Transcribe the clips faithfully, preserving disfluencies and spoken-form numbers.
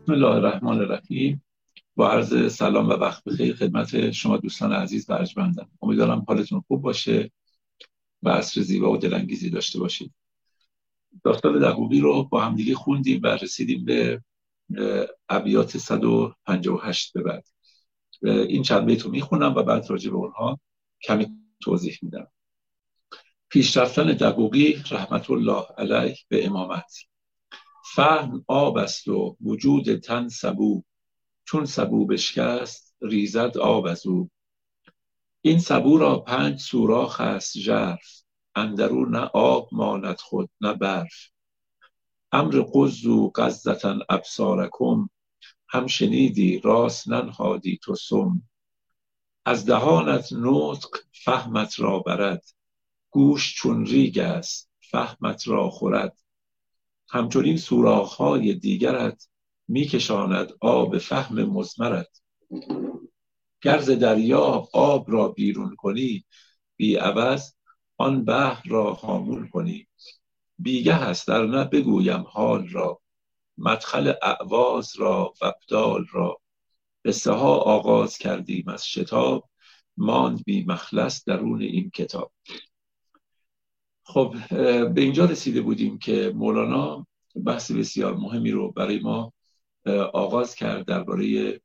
بسم الله الرحمن الرحیم. با عرض سلام و وقت بخیر خدمت شما دوستان عزیز و ارجمندم. امیدوارم حالتون خوب باشه و عصر زیبا و دلانگیزی داشته باشید. داستان دقوقی رو با هم دیگه خوندیم و رسیدیم به ابیات صد و پنجاه و هشت به بعد. این چند بیت رو میخونم و بعد راجع به اونها کمی توضیح میدم. پیشرفتن دقوقی رحمت الله علیه به امامت. فهم آب است و وجود تن سبو، چون سبو بشکست ریزد آب از او. این سبو را پنج سوراخ است ژرف، اندرو نه آب ماند خود نه برف. امر غضوا غضة ابصارکم، هم شنیدی راست ننهادی تو سم. از دهانت نطق فهمت را برد، گوش چون ریگ است فهمت را خورد. همچنین سوراخ‌های دیگرت میکشاند آب فهم مضمرت. گر ز دریا آب را بیرون کنی، بی عوض آن بحر را هامون کنی. بیگه هست در نه بگویم حال را، مدخل اعواض را و ابدال را. قصه ها آغاز کردیم از شتاب، ماند بی مخلص درون این کتاب. خب به اینجا رسیده بودیم که مولانا بحث بسیار مهمی رو برای ما آغاز کرد درباره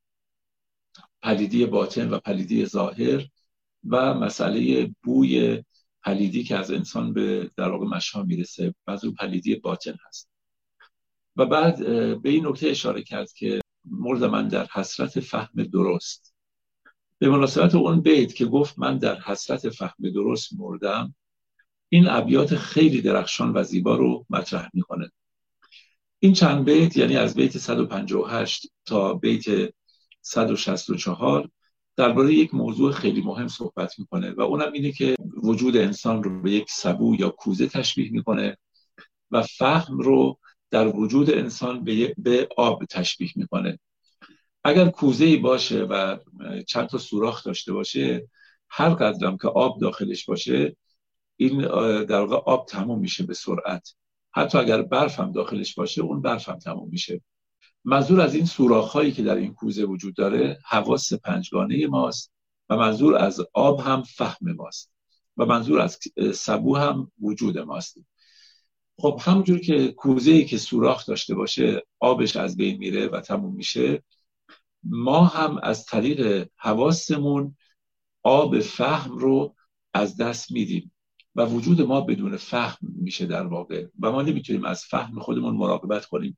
پلیدی باطن و پلیدی ظاهر و مسئله بوی پلیدی که از انسان به در واقع مشام میرسه، بعضی پلیدی باطن هست. و بعد به این نکته اشاره کرد که مرد من در حسرت فهم درست. به مناسبت اون بیت که گفت من در حسرت فهم درست مردم، این ابیات خیلی درخشان و زیبا رو مطرح میکنه. این چند بیت، یعنی از بیت صد و پنجاه و هشت تا بیت صد و شصت و چهار، درباره یک موضوع خیلی مهم صحبت میکنه و اونم اینه که وجود انسان رو به یک سبو یا کوزه تشبیه میکنه و فهم رو در وجود انسان به, به آب تشبیه میکنه. اگر کوزه‌ای باشه و چند تا سوراخ داشته باشه، هر قدرم که آب داخلش باشه، این در واقع آب تموم میشه به سرعت. حتی اگر برف هم داخلش باشه، اون برف هم تموم میشه. منظور از این سوراخ‌هایی که در این کوزه وجود داره حواس پنجگانه ماست و منظور از آب هم فهم ماست و منظور از سبو هم وجود ماست. خب همونجور که کوزه‌ای که سوراخ داشته باشه آبش از بین میره و تموم میشه، ما هم از طریق حواسمون آب فهم رو از دست میدیم و وجود ما بدون فهم میشه در واقع و ما نمیتونیم از فهم خودمون مراقبت کنیم.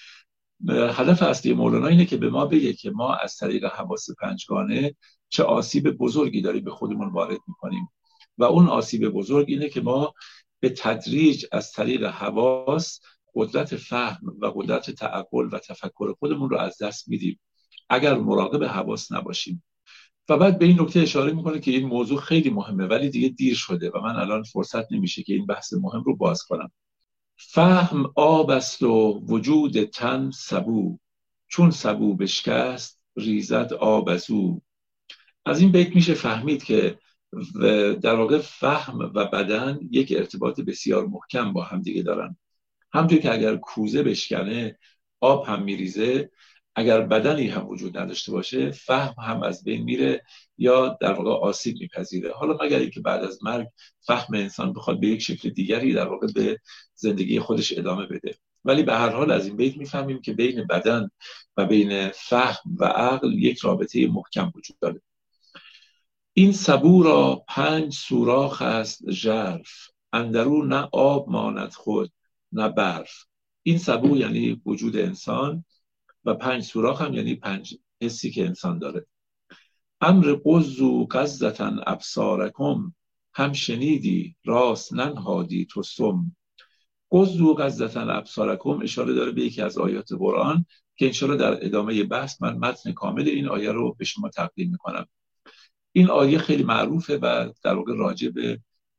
هدف اصلی مولانا اینه که به ما بگه که ما از طریق حواس پنجگانه چه آسیب بزرگی داریم به خودمون وارد میکنیم و اون آسیب بزرگ اینه که ما به تدریج از طریق حواس قدرت فهم و قدرت تعقل و تفکر خودمون رو از دست میدیم اگر مراقب حواس نباشیم. و بعد به این نکته اشاره میکنه که این موضوع خیلی مهمه ولی دیگه دیر شده و من الان فرصت نمیشه که این بحث مهم رو باز کنم. فهم آب است و وجود تن سبو، چون سبو بشکست ریزد آب از او. از این بیت میشه فهمید که در واقع فهم و بدن یک ارتباط بسیار محکم با هم دیگه دارن. همونطور که اگر کوزه بشکنه آب هم میریزه، اگر بدنی هم وجود نداشته باشه فهم هم از بین میره یا در واقع آسیب میپذیره. حالا مگر اینکه بعد از مرگ فهم انسان بخواد به یک شکل دیگری در واقع به زندگی خودش ادامه بده. ولی به هر حال از این بیت میفهمیم که بین بدن و بین فهم و عقل یک رابطه محکم وجود داره. این سبو را پنج سوراخ است ژرف، اندرو نه آب ماند خود نه برف. این سبو یعنی وجود انسان و پنج سوراخ هم یعنی پنج حسی که انسان داره. امر غضوا غضة ابصارکم، هم شنیدی راست ننهادی تو سم. غضوا غضة ابصارکم اشاره داره به یکی از آیات قرآن که انشاءالله در ادامه بحث من متن کامل این آیه رو به شما تقدیم میکنم. این آیه خیلی معروفه و در واقع راجع به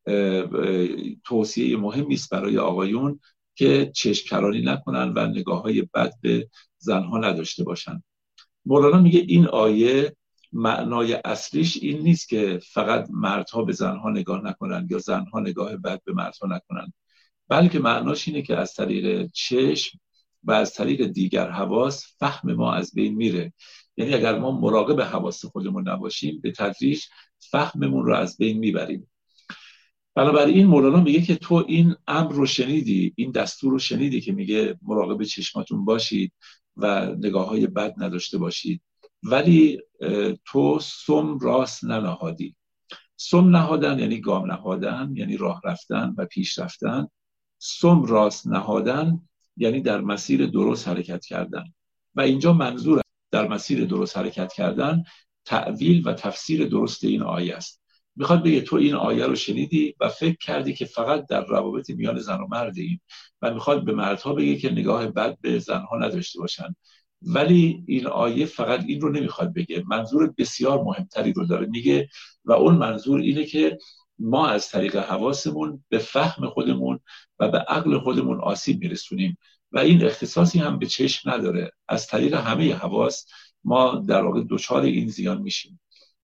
توصیه مهمی است برای آقایون که چشم کرانی نکنن و نگاه‌های بد به زنها نداشته باشن. مولانا میگه این آیه معنای اصلیش این نیست که فقط مردها به زنها نگاه نکنن یا زنها نگاه بد به مردها نکنن، بلکه معناش اینه که از طریق چشم و از طریق دیگر حواس فهم ما از بین میره. یعنی اگر ما مراقب حواس خودمون نباشیم به تدریج فهممون رو از بین میبریم. بنابراین مولانا میگه که تو این امر رو شنیدی، این دستور رو شنیدی که میگه مراقب چشماتون باشید و نگاه های بد نداشته باشید، ولی تو سم راست ننهادی. سم نهادن یعنی گام نهادن، یعنی راه رفتن و پیش رفتن. سم راست نهادن یعنی در مسیر درست حرکت کردن. و اینجا منظور در مسیر درست حرکت کردن تأویل و تفسیر درست این آیه است. میخواد بگه تو این آیه رو شنیدی و فکر کردی که فقط در روابط میان زن و مرد ایم و میخواد به مردها بگه که نگاه بد به زنها نداشته باشن، ولی این آیه فقط این رو نمیخواد بگه، منظور بسیار مهمتری رو داره میگه و اون منظور اینه که ما از طریق حواسمون به فهم خودمون و به عقل خودمون آسیب میرسونیم و این اختصاصی هم به چشم نداره. از طریق همه حواس ما در واقع دچار این زیان میشیم.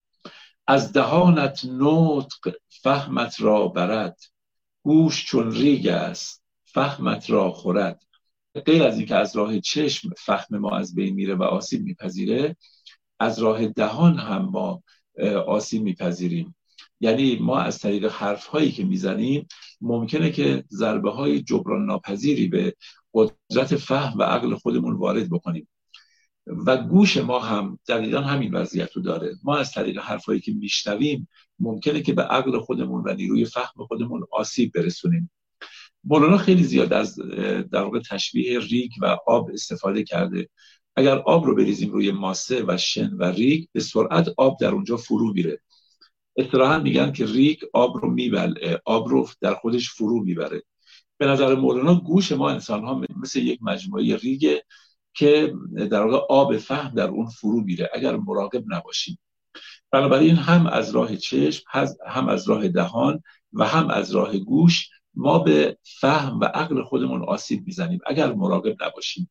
از دهانت نطق فهمت را برد، گوش چون ریگ است فهمت را خورد. غیر از اینکه از راه چشم فهم ما از بین میره و آسیب میپذیره، از راه دهان هم ما آسیب میپذیریم. یعنی ما از طریق حرف هایی که میزنیم ممکنه که ضربه های جبران ناپذیری به قدرت فهم و عقل خودمون وارد بکنیم و گوش ما هم دقیقا همین وضعیت رو داره. ما از طریق حرف هایی که میشنویم ممکنه که به عقل خودمون و نیروی فهم خودمون آسیب برسونیم. مولانا خیلی زیاد از در واقع تشبیه ریگ و آب استفاده کرده. اگر آب رو بریزیم روی ماسه و شن و ریگ به سرعت آب در اونجا فرو میره. اصطلاحاً میگن که ریگ آب رو میبره، آب رو در خودش فرو میبره. به نظر مولانا گوش ما انسان ها مثل یک مجموعه ریگه که در واقع آب فهم در اون فرو میره اگر مراقب نباشیم. بنابراین هم از راه چشم، هم از راه دهان و هم از راه گوش ما به فهم و عقل خودمون آسیب میزنیم اگر مراقب نباشیم.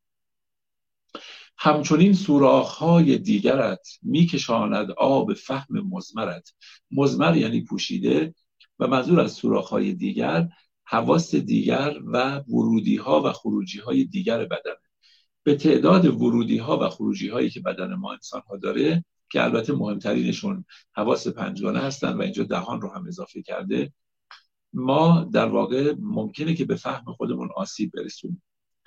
همچنین سوراخ‌های دیگرت میکشاند آب فهم مزمرت. مزمر یعنی پوشیده و منظور از سوراخ‌های دیگر حواس دیگر و ورودی‌ها و خروجی‌های دیگر بدن. به تعداد ورودی‌ها و خروجی‌هایی که بدن ما انسان‌ها داره که البته مهمترینشون حواس پنجگانه هستن و اینجا دهان رو هم اضافه کرده، ما در واقع ممکنه که به فهم خودمون آسیب برسونیم.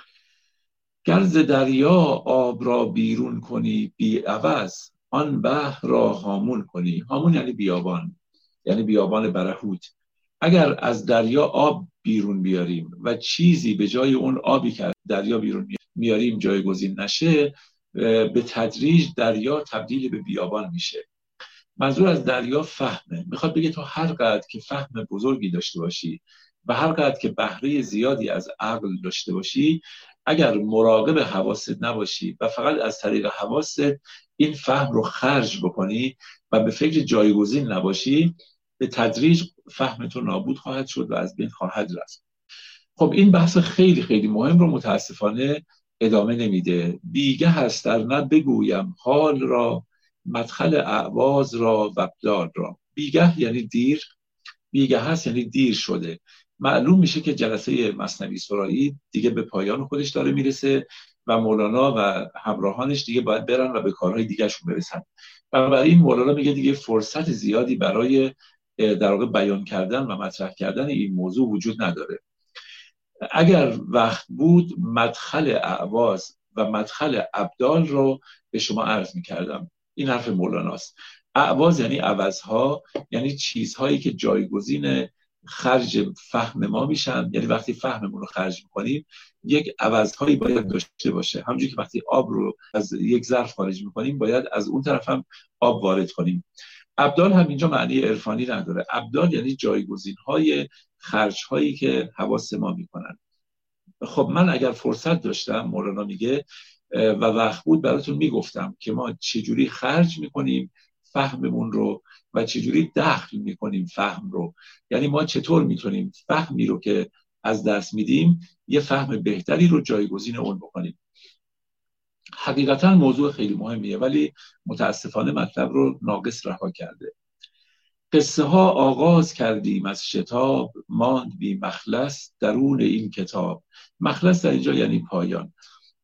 گر ز دریا آب را بیرون کنی بی عوض، آن بحر را هامون کنی. هامون یعنی بیابان، یعنی بیابان برهوت. اگر از دریا آب بیرون بیاریم و چیزی به جای اون آبی که از دریا بیرون میاریم جایگزین نشه، به تدریج دریا تبدیل به بیابان میشه. منظور از دریا فهمه. میخواد بگه تو هر قدر که فهم بزرگی داشته باشی و هر قدر که بهره زیادی از عقل داشته باشی، اگر مراقب حواست نباشی و فقط از طریق حواست این فهم رو خرج بکنی و به فکر جایگزین نباشی، به تدریج فهمتون نابود خواهد شد و از بین خواهد رفت. خب این بحث خیلی خیلی مهم رو متاسفانه ادامه نمیده. بیگه هست در نه بگویم حال را، مدخل اعواز را و ابدال را. بیگه یعنی دیر، بیگه هست یعنی دیر شده. معلوم میشه که جلسه مثنوی سرایی دیگه به پایان خودش داره میرسه و مولانا و همراهانش دیگه باید برن و به کارهای دیگه شون برسن. بنابراین مولانا میگه دیگه فرصت زیادی برای در واقع بیان کردن و مطرح کردن این موضوع وجود نداره. اگر وقت بود مدخل اعواز و مدخل ابدال رو به شما عرض میکردم. این حرف مولاناست. اعواز یعنی عوضها، یعنی چیزهایی که جایگزین خرج فهم ما میشن. یعنی وقتی فهممون رو خرج میکنیم یک عوضهایی باید داشته باشه. همونجوری که وقتی آب رو از یک ظرف خارج میکنیم باید از اون طرف هم آب وارد کنیم. ابدال هم اینجا معنی عرفانی نداره. ابدال یعنی جایگزین‌های خرج‌هایی که حواس ما میکنن. خب من اگر فرصت داشتم، مولانا میگه و وقت بود، براتون میگفتم که ما چجوری خرج میکنیم فهممون رو و چجوری دخل میکنیم فهم رو. یعنی ما چطور میتونیم فهمی رو که از دست میدیم یه فهم بهتری رو جایگزین اون بکنیم. حقیقتا موضوع خیلی مهمیه ولی متاسفانه مطلب رو ناقص رها کرده. قصه ها آغاز کردیم از شتاب، ماند بی مخلص درون این کتاب. مخلص در اینجا یعنی پایان.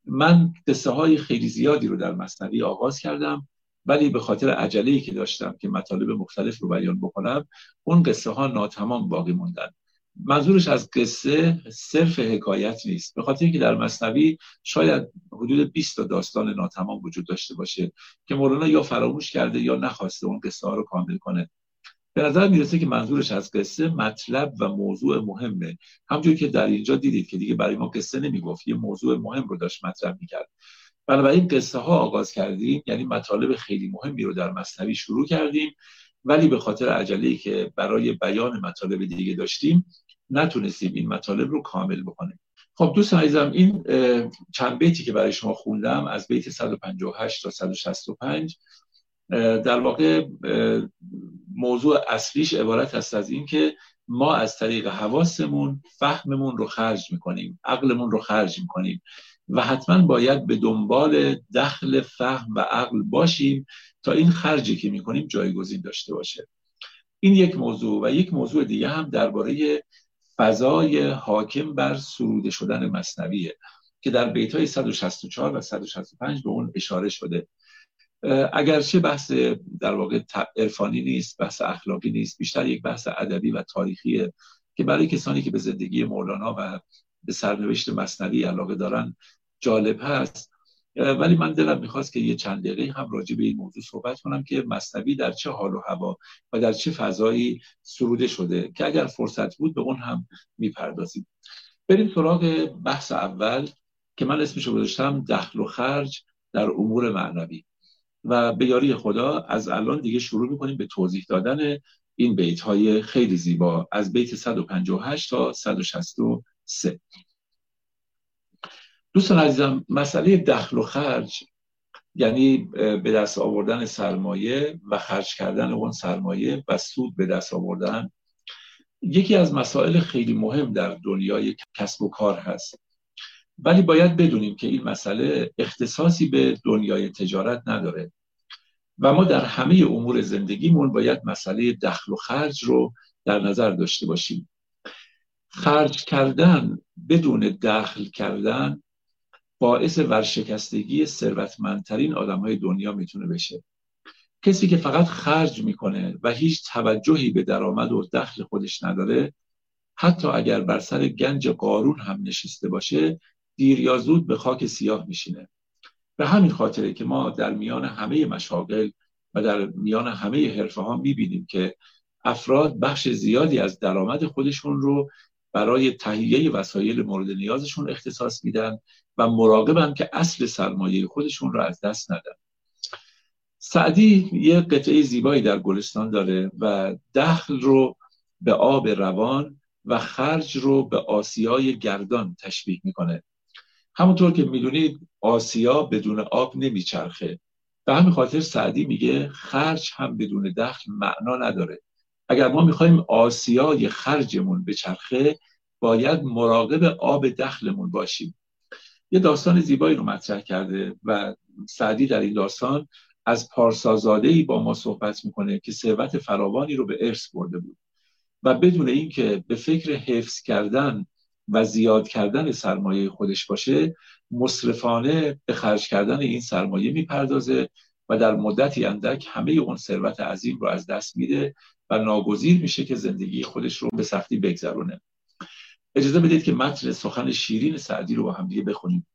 من قصه های خیلی زیادی رو در مثنوی آغاز کردم، ولی به خاطر عجله‌ای که داشتم که مطالب مختلف رو بیان بکنم، اون قصه ها ناتمام باقی موندن. منظورش از قصه صرف حکایت نیست، به خاطر اینکه در مثنوی شاید حدود بیست تا داستان ناتمام وجود داشته باشه که مولانا یا فراموش کرده یا نخواسته اون قصه ها رو کامل کنه. به نظر میرسه که منظورش از قصه مطلب و موضوع مهمه، همونجور که در اینجا دیدید که دیگه برای ما قصه نمیگفت، یه موضوع مهم رو داشت مطرح میکرد. بنابراین قصه ها آغاز کردیم، یعنی مطالب خیلی مهمی رو در مثنوی شروع کردیم، ولی به خاطر عجله‌ای که برای بیان مطالب دیگه داشتیم نتونستیم این مطالب رو کامل بکنیم. خب دوستان عزیزم، این چند بیتی که برای شما خوندم از بیت صد و پنجاه و هشت تا صد و شصت و پنج در واقع موضوع اصلیش عبارت است از این که ما از طریق حواسمون فهممون رو خرج میکنیم، عقلمون رو خرج میکنیم و حتما باید به دنبال دخل فهم و عقل باشیم تا این خرجی که میکنیم جایگزین داشته باشه. این یک موضوع. و یک موضوع دیگه هم درباره فضای حاکم بر سروده شدن مثنویه که در بیت‌های صد و شصت و چهار و صد و شصت و پنج به اون اشاره شده. اگرچه بحث در واقع عرفانی نیست، بحث اخلاقی نیست، بیشتر یک بحث ادبی و تاریخیه که برای کسانی که به زندگی مولانا و به سرنوشت مثنوی علاقه دارن جالب هست، ولی من دلم میخواست که یه چند دقیقه هم راجع به این موضوع صحبت کنم که مثنوی در چه حال و هوا و در چه فضایی سروده شده که اگر فرصت بود به اون هم میپردازیم. بریم سراغ بحث اول که من اسمشو گذاشتم دخل و خرج در امور معنوی و به یاری خدا از الان دیگه شروع میکنیم به توضیح دادن این بیت های خیلی زیبا از بیت صد و پنجاه و هشت تا صد و شصت و سه. دوستان عزیزم، مسئله دخل و خرج یعنی به دست آوردن سرمایه و خرج کردن اون سرمایه و سود به دست آوردن، یکی از مسائل خیلی مهم در دنیای کسب و کار هست، ولی باید بدونیم که این مسئله اختصاصی به دنیای تجارت نداره و ما در همه امور زندگیمون باید مسئله دخل و خرج رو در نظر داشته باشیم. خرج کردن بدون دخل کردن باعث ورشکستگی ثروتمندترین آدم‌های دنیا میتونه بشه. کسی که فقط خرج میکنه و هیچ توجهی به درآمد و دخل خودش نداره، حتی اگر بر سر گنج قارون هم نشسته باشه، دیر یا زود به خاک سیاه میشینه. به همین خاطره که ما در میان همه مشاغل و در میان همه حرفه ها میبینیم که افراد بخش زیادی از درآمد خودشون رو برای تهیه وسایل مورد نیازشون اختصاص میدن و مراقبن که اصل سرمایه خودشون رو از دست ندن. سعدی یه قطعه زیبایی در گلستان داره و دخل رو به آب روان و خرج رو به آسیای گردان تشبیه میکنه. همونطور که میدونید آسیا بدون آب نمیچرخه. به همین خاطر سعدی میگه خرج هم بدون دخل معنا نداره. اگر ما میخوایم آسیای خرجمون بچرخه، باید مراقب آب دخلمون باشیم. یه داستان زیبایی رو مطرح کرده و سعدی در این داستان از پارسازاده‌ای با ما صحبت میکنه که ثروت فراوانی رو به ارث برده بود و بدون اینکه به فکر حفظ کردن و زیاد کردن سرمایه خودش باشه، مصرفانه به خرج کردن این سرمایه میپردازه و در مدتی اندک همه اون ثروت عظیم رو از دست میده و ناگزیر میشه که زندگی خودش رو به سختی بگذرونه. اجازه بدید که متن سخن شیرین سعدی رو با هم دیگه بخونیم.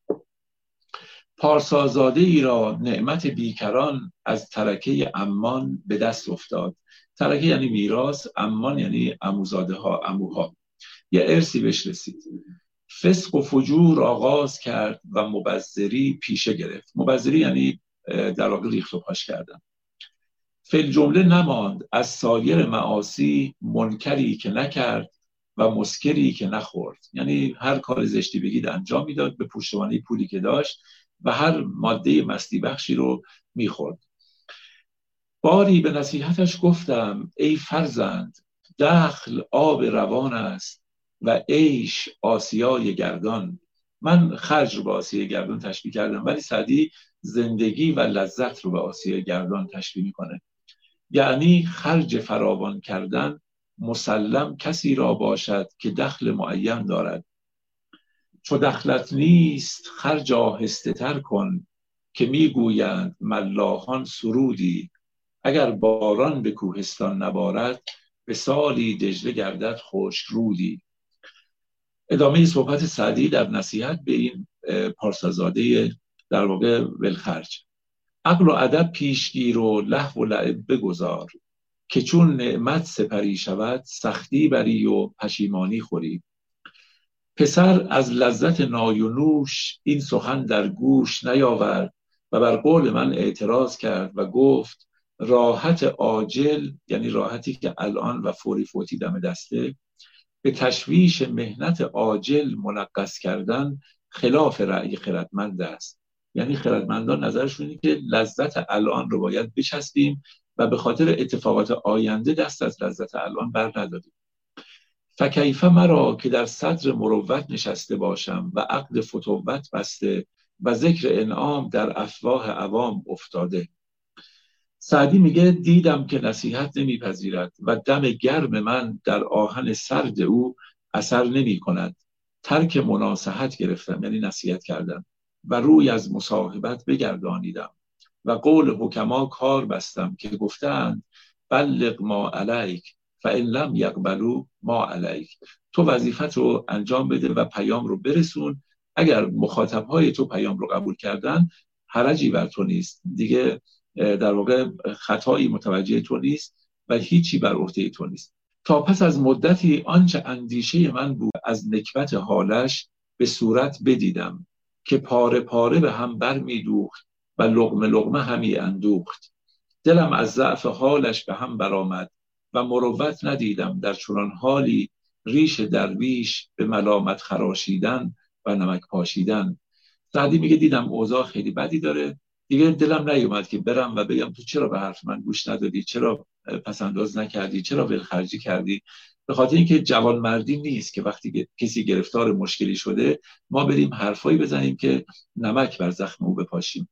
پارسازاده ای را نعمت بیکران از ترکه عمان به دست افتاد. ترکه یعنی میراث، عمان یعنی عموزاده ها، عموها. یه ارثی بهش رسید. فسق و فجور آغاز کرد و مبذری پیشه گرفت. مبذری یعنی در واقع ریخت و پاش کردن. فی جمله نماند از سایر معاصی منکری که نکرد و مسکری که نخورد. یعنی هر کار زشتی بگید انجام میداد به پشتوانه پولی که داشت و هر ماده مستی بخشی رو میخورد. باری به نصیحتش گفتم ای فرزند، دخل آب روان است و عیش آسیای گردان. من خرج رو به آسیای گردان تشبیه کردم، ولی سعدی زندگی و لذت رو به آسیای گردان تشبیه میکنه. یعنی خرج فراوان کردن مسلم کسی را باشد که دخل معین دارد، چو دخلت نیست خرج آهسته تر کن، که میگویند ملاحان سرودی. اگر باران به کوهستان نبارد، به سالی دجله گردد خشک رودی. ادامه صحبت سعدی در نصیحت به این پارسازاده در واقع ولخرج. عقل و ادب پیشگیر و لهو و لعب بگذار، که چون نعمت سپری شود سختی بری و پشیمانی خوری. پسر از لذت نای و نوش این سخن در گوش نیاورد و بر قول من اعتراض کرد و گفت راحت عاجل، یعنی راحتی که الان و فوری فوتی دم دسته، به تشویش مهنت عاجل منغص کردن خلاف رأی خردمند است. یعنی خردمندان نظرشون اینه که لذت الان رو باید بچسبیم و به خاطر اتفاقات آینده دست از لذت الان بر نداریم. فکیف مرا که در صدر مروت نشسته باشم و عقد فتوت بسته و ذکر انعام در افواه عوام افتاده. سعدی میگه دیدم که نصیحت نمیپذیرد و دم گرم من در آهن سرد او اثر نمی کند. ترک مناصحت گرفتم، یعنی نصیحت کردم، و روی از مصاحبت بگردانیدم و قول حکما کار بستم که گفتند بلغ ما علیک فإن لم یقبلوا ما علیک. تو وظیفت رو انجام بده و پیام رو برسون. اگر مخاطبهای تو پیام رو قبول کردن، حرجی بر تو نیست دیگه، در واقع خطایی متوجه تو نیست و هیچی بر عهده تو نیست. تا پس از مدتی آنچه اندیشه من بود از نکبت حالش به صورت بدیدم، که پاره پاره به هم بر می دوخت و لقمه لقمه همی اندوخت. دلم از ضعف حالش به هم برآمد و مروت ندیدم در چنان حالی ریش درویش به ملامت خراشیدن و نمک پاشیدن. سعدی میگه دیدم اوضاع خیلی بدی داره، دیگه دلم نیومد که برم و بگم تو چرا به حرف من گوش ندادی، چرا پسنداز نکردی، چرا ولخرجی کردی. به خاطر اینکه جوانمردی نیست که وقتی کسی گرفتار مشکلی شده ما بریم حرفایی بزنیم که نمک بر زخم او بپاشیم.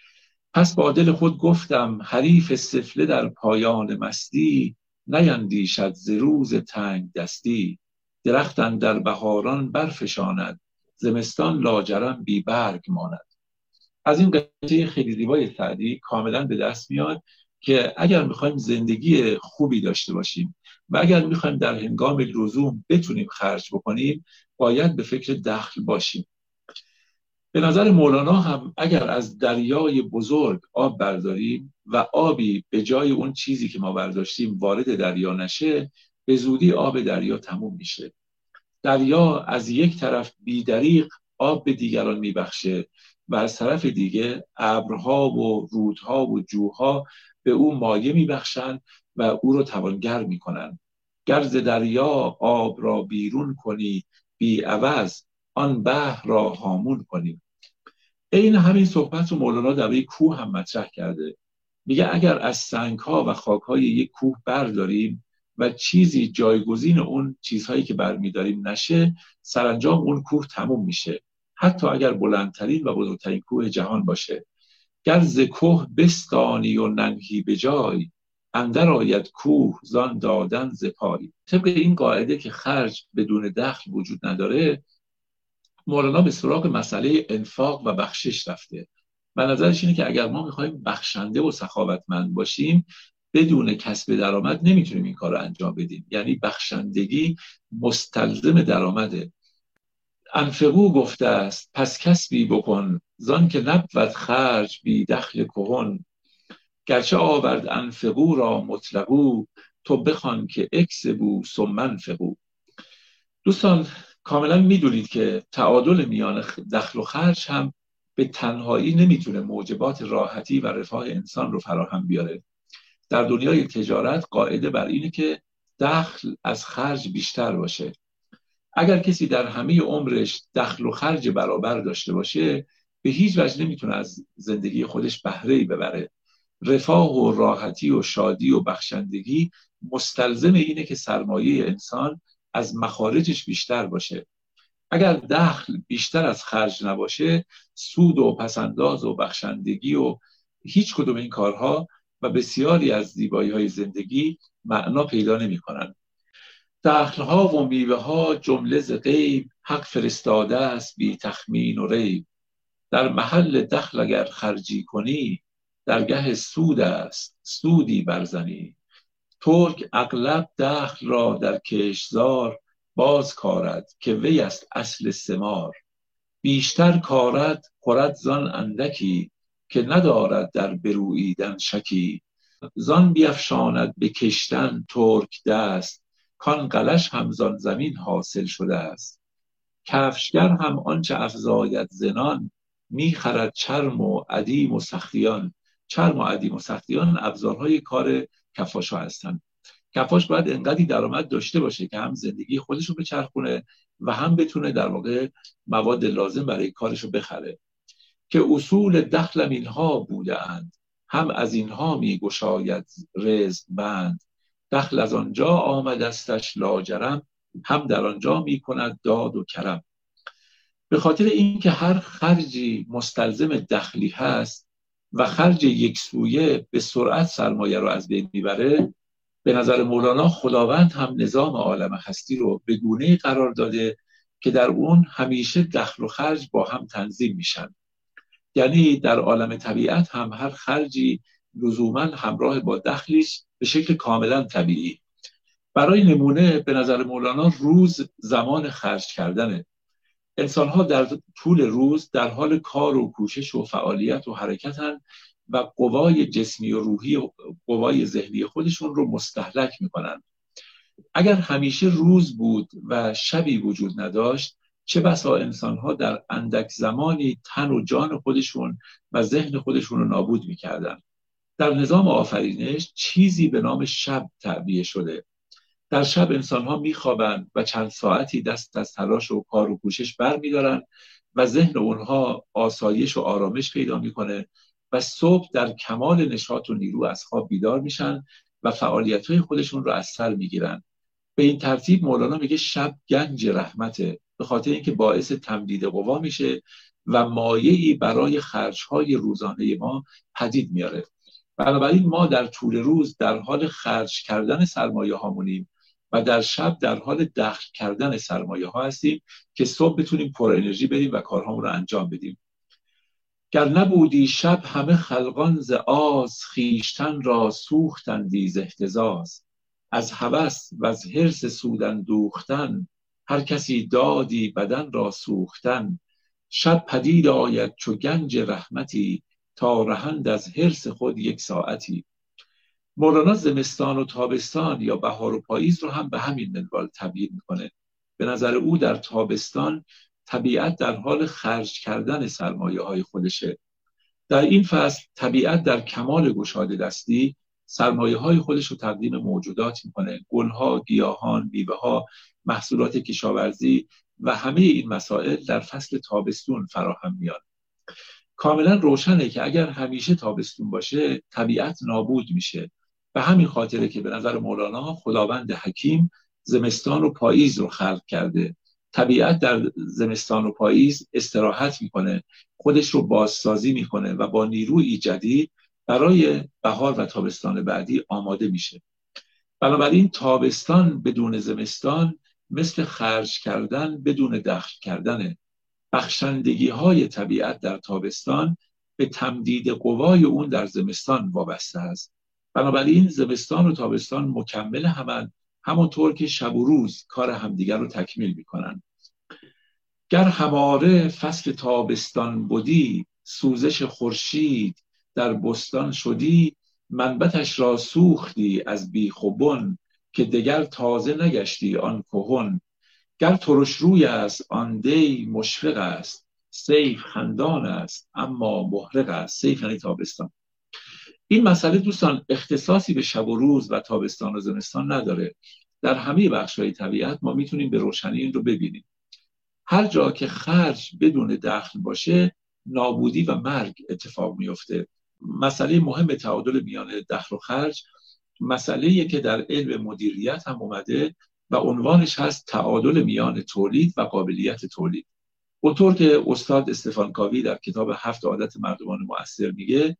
پس با دل خود گفتم حریف سفله در پایان مستی، نیندیشد ز روز تنگ دستی. درخت اندر بهاران برفشاند، زمستان لاجرم بی برگ ماند. از این قطعه خیلی زیبای سعدی کاملا به دست میاد که اگر میخوایم زندگی خوبی داشته باشیم و اگر میخوایم در هنگام لزوم بتونیم خرج بکنیم، باید به فکر دخل باشیم. به نظر مولانا هم اگر از دریای بزرگ آب برداریم و آبی به جای اون چیزی که ما برداشتیم وارد دریا نشه، به زودی آب دریا تموم میشه. دریا از یک طرف بی‌دریغ آب به دیگران میبخشه و از طرف دیگه ابرها و رودها و جوها به او مایه میبخشند و او رو توانگر میکنن. گر ز دریا آب را بیرون کنی بی عوض، آن بحر را هامون کنی. این همین صحبت رو مولانا درباره کوه هم مطرح کرده. میگه اگر از سنگ‌ها و خاک‌های یک کوه برداریم و چیزی جایگزین اون چیزهایی که برمیداریم نشه، سرانجام اون کوه تموم میشه، حتی اگر بلندترین و بزرگترین کوه جهان باشه. گر ز کوه بستانی و ننهی به جای، اندر آید کوه زان دادن ز پای. طبق این قاعده که خرج بدون دخل وجود نداره، مولانا به سراغ مسئله انفاق و بخشش رفته و نظرش اینه که اگر ما میخوایم بخشنده و سخاوتمند باشیم، بدون کسب درآمد نمیتونیم این کار رو انجام بدیم. یعنی بخشندگی مستلزم درآمده. انفقو گفته است پس کسبی بکن، زان که نبود خرج بی دخل کهن. گرچه آورد انفقو را مطلقو، تو بخوان که اکسبو ثم انفقو. دوستان کاملا میدونید که تعادل میان دخل و خرج هم به تنهایی نمیتونه موجبات راحتی و رفاه انسان رو فراهم بیاره. در دنیای تجارت قاعده بر اینه که دخل از خرج بیشتر باشه. اگر کسی در همه عمرش دخل و خرج برابر داشته باشه، به هیچ وجه نمیتونه از زندگی خودش بهره‌ای ببره. رفاه و راحتی و شادی و بخشندگی مستلزم اینه که سرمایه انسان از مخارجش بیشتر باشه. اگر دخل بیشتر از خرج نباشه، سود و پسنداز و بخشندگی و هیچ کدوم این کارها و بسیاری از زیبایی‌های زندگی معنا پیدا نمی‌کنند. دخل‌ها و میوه‌ها جمله ز غیب، حق فرستاده است بی تخمین و ریب. در محل دخل اگر خرجی کنی، درگه سود است سودی برزنی. ترک اغلب دخل را در کشتزار، باز کارد که وی است اصل ثمار. بیشتر کارد خورد زان اندکی، که ندارد در بروییدن شکی. زان بیفشاند به کشتن ترک دست، کان قلش هم زان زمین حاصل شده است. کفشگر هم آنچه افزاید زنان، میخرد چرم و ادیم و سختیان. چرم و ادیم و سختیان ابزارهای کار کفاشا هستند. کفاش باید انقدری درآمد داشته باشه که هم زندگی خودش رو بچرخونه و هم بتونه در واقع مواد لازم برای کارش رو بخره. که اصول دخلم اینها بوده اند، هم از اینها می گشاید رزق بند. دخل از آنجا آمدستش لاجرم، هم در آنجا می کند داد و کرم. به خاطر اینکه هر خرجی مستلزم دخلی هست و خرج یک سویه به سرعت سرمایه رو از بین میبره، به نظر مولانا خداوند هم نظام عالم هستی رو به گونه‌ای قرار داده که در اون همیشه دخل و خرج با هم تنظیم میشن. یعنی در عالم طبیعت هم هر خرجی لزوما همراه با دخلیش به شکل کاملا طبیعی. برای نمونه به نظر مولانا روز زمان خرج کردنه. انسان‌ها در طول روز در حال کار و کوشش و فعالیت و حرکتن و قوای جسمی و روحی و قوای ذهنی خودشون رو مستهلک میکنن. اگر همیشه روز بود و شبی وجود نداشت، چه بسا انسان‌ها در اندک زمانی تن و جان خودشون و ذهن خودشون رو نابود میکردن. در نظام آفرینش چیزی به نام شب تعبیه شده. در شب انسان‌ها میخوابند و چند ساعتی دست از تلاش و کار و کوشش بر میدارن و ذهن اونها آسایش و آرامش پیدا میکنه و صبح در کمال نشاط و نیرو از خواب بیدار میشن و فعالیت‌های خودشون رو از سر میگیرن. به این ترتیب مولانا میگه شب گنج رحمته، به خاطر اینکه باعث تمدید قوا میشه و مایه‌ای برای خرج‌های روزانه ما پدید میاره. بنابراین ما در طول روز در حال خرج کردن سرمایه هامونیم و در شب در حال دخل کردن سرمایه ها هستیم که صبح بتونیم پر انرژی بریم و کارهامون رو انجام بدیم. گر نبودی شب همه خلقان ز آز، خویشتن را سوختندی ز اهتزاز. از هوس و از حرص سود اندوختن، هر کسی دادی بدن را سوختن. شب پدید آید چو گنج رحمتی، تا رهند از حرص خود یک ساعتی. مولانا زمستان و تابستان یا بهار و پاییز رو هم به همین منوال تعبیر میکنه. به نظر او در تابستان طبیعت در حال خرج کردن سرمایه های خودشه. در این فصل طبیعت در کمال گشاده دستی سرمایه های خودش رو تقدیم موجودات میکنه. گلها، گیاهان، میوه ها، محصولات کشاورزی و همه این مسائل در فصل تابستون فراهم میاد. کاملا روشنه که اگر همیشه تابستون باشه طبیعت نابود میشه. به همین خاطره که به نظر مولانا خداوند حکیم زمستان و پاییز رو خلق کرده. طبیعت در زمستان و پاییز استراحت میکنه، خودش رو بازسازی میکنه و با نیروی جدید برای بهار و تابستان بعدی آماده میشه. بنابراین تابستان بدون زمستان مثل خرج کردن بدون دخل کردنه. بخشندگی های طبیعت در تابستان به تمدید قوای اون در زمستان وابسته است. بنابراین زمستان و تابستان مکمل همن، همونطور که شب و روز کار همدیگر رو تکمیل میکنن. گر هماره فصل تابستان بودی، سوزش خورشید در بستان شدی. منبتش را سوختی از بیخ و بن، که دگر تازه نگشتی آن کهن. گر ترش روی است آن دی مشفق است، سیف خندان است اما محرق است. سیف یعنی تابستان. این مسئله دوستان اختصاصی به شب و روز و تابستان و زمستان نداره. در همه بخش‌های طبیعت ما میتونیم به روشنی این رو ببینیم. هر جا که خرج بدون دخل باشه نابودی و مرگ اتفاق میفته. مسئله مهم تعادل میان دخل و خرج مسئله‌ایه که در علم مدیریت هم اومده و عنوانش هست تعادل میان تولید و قابلیت تولید. اونطور که استاد استفان کاوی در کتاب هفت عادت مردمان مؤثر میگه،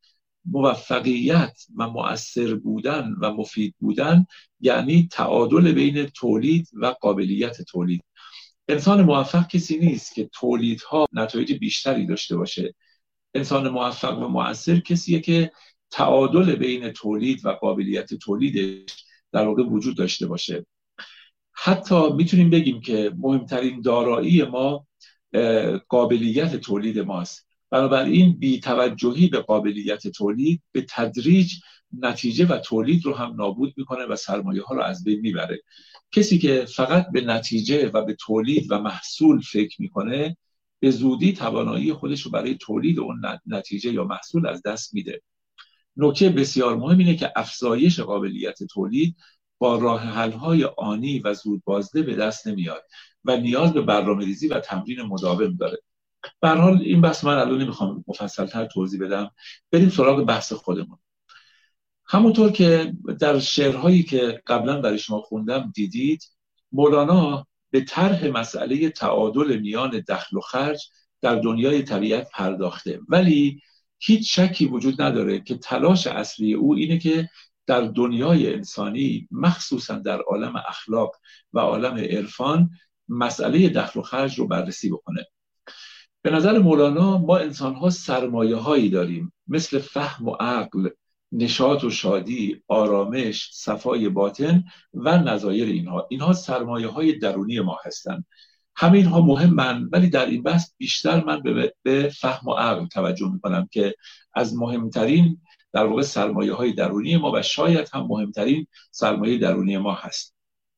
موفقیت و مؤثر بودن و مفید بودن یعنی تعادل بین تولید و قابلیت تولید. انسان موفق کسی نیست که تولیدها نتایج بیشتری داشته باشه. انسان موفق و مؤثر کسیه که تعادل بین تولید و قابلیت تولیدش در واقع وجود داشته باشه. حتی میتونیم بگیم که مهمترین دارایی ما قابلیت تولید ماست. بنابراین بی‌توجهی به قابلیت تولید به تدریج نتیجه و تولید رو هم نابود میکنه و سرمایه ها رو از بین میبره. کسی که فقط به نتیجه و به تولید و محصول فکر میکنه به زودی توانایی خودش رو برای تولید اون نتیجه یا محصول از دست میده. نکته بسیار مهم اینه که افزایش قابلیت تولید با راه حل‌های آنی و زود بازده به دست نمیاد و نیاز به برنامه‌ریزی و تمرین مداوم داره. به هر حال این بحث من الان نمیخوام مفصل‌تر توضیح بدم. بریم سراغ بحث خودمون. همونطور که در شعرهایی که قبلا برای شما خوندم دیدید، مولانا به طرح مسئله تعادل میان دخل و خرج در دنیای طبیعت پرداخته، ولی هیچ شکی وجود نداره که تلاش اصلی او اینه که در دنیای انسانی مخصوصا در عالم اخلاق و عالم عرفان مسئله دخل و خرج رو بررسی بکنه. به نظر مولانا ما انسان‌ها سرمایه هایی داریم مثل فهم و عقل، نشاط و شادی، آرامش، صفای باطن و نظایر اینها. اینها سرمایه های درونی ما هستند. همه اینها مهمن، ولی در این بحث بیشتر من به, به فهم و عقل توجه میکنم که از مهمترین در واقع سرمایه های درونی ما و شاید هم مهمترین سرمایه درونی ما هست.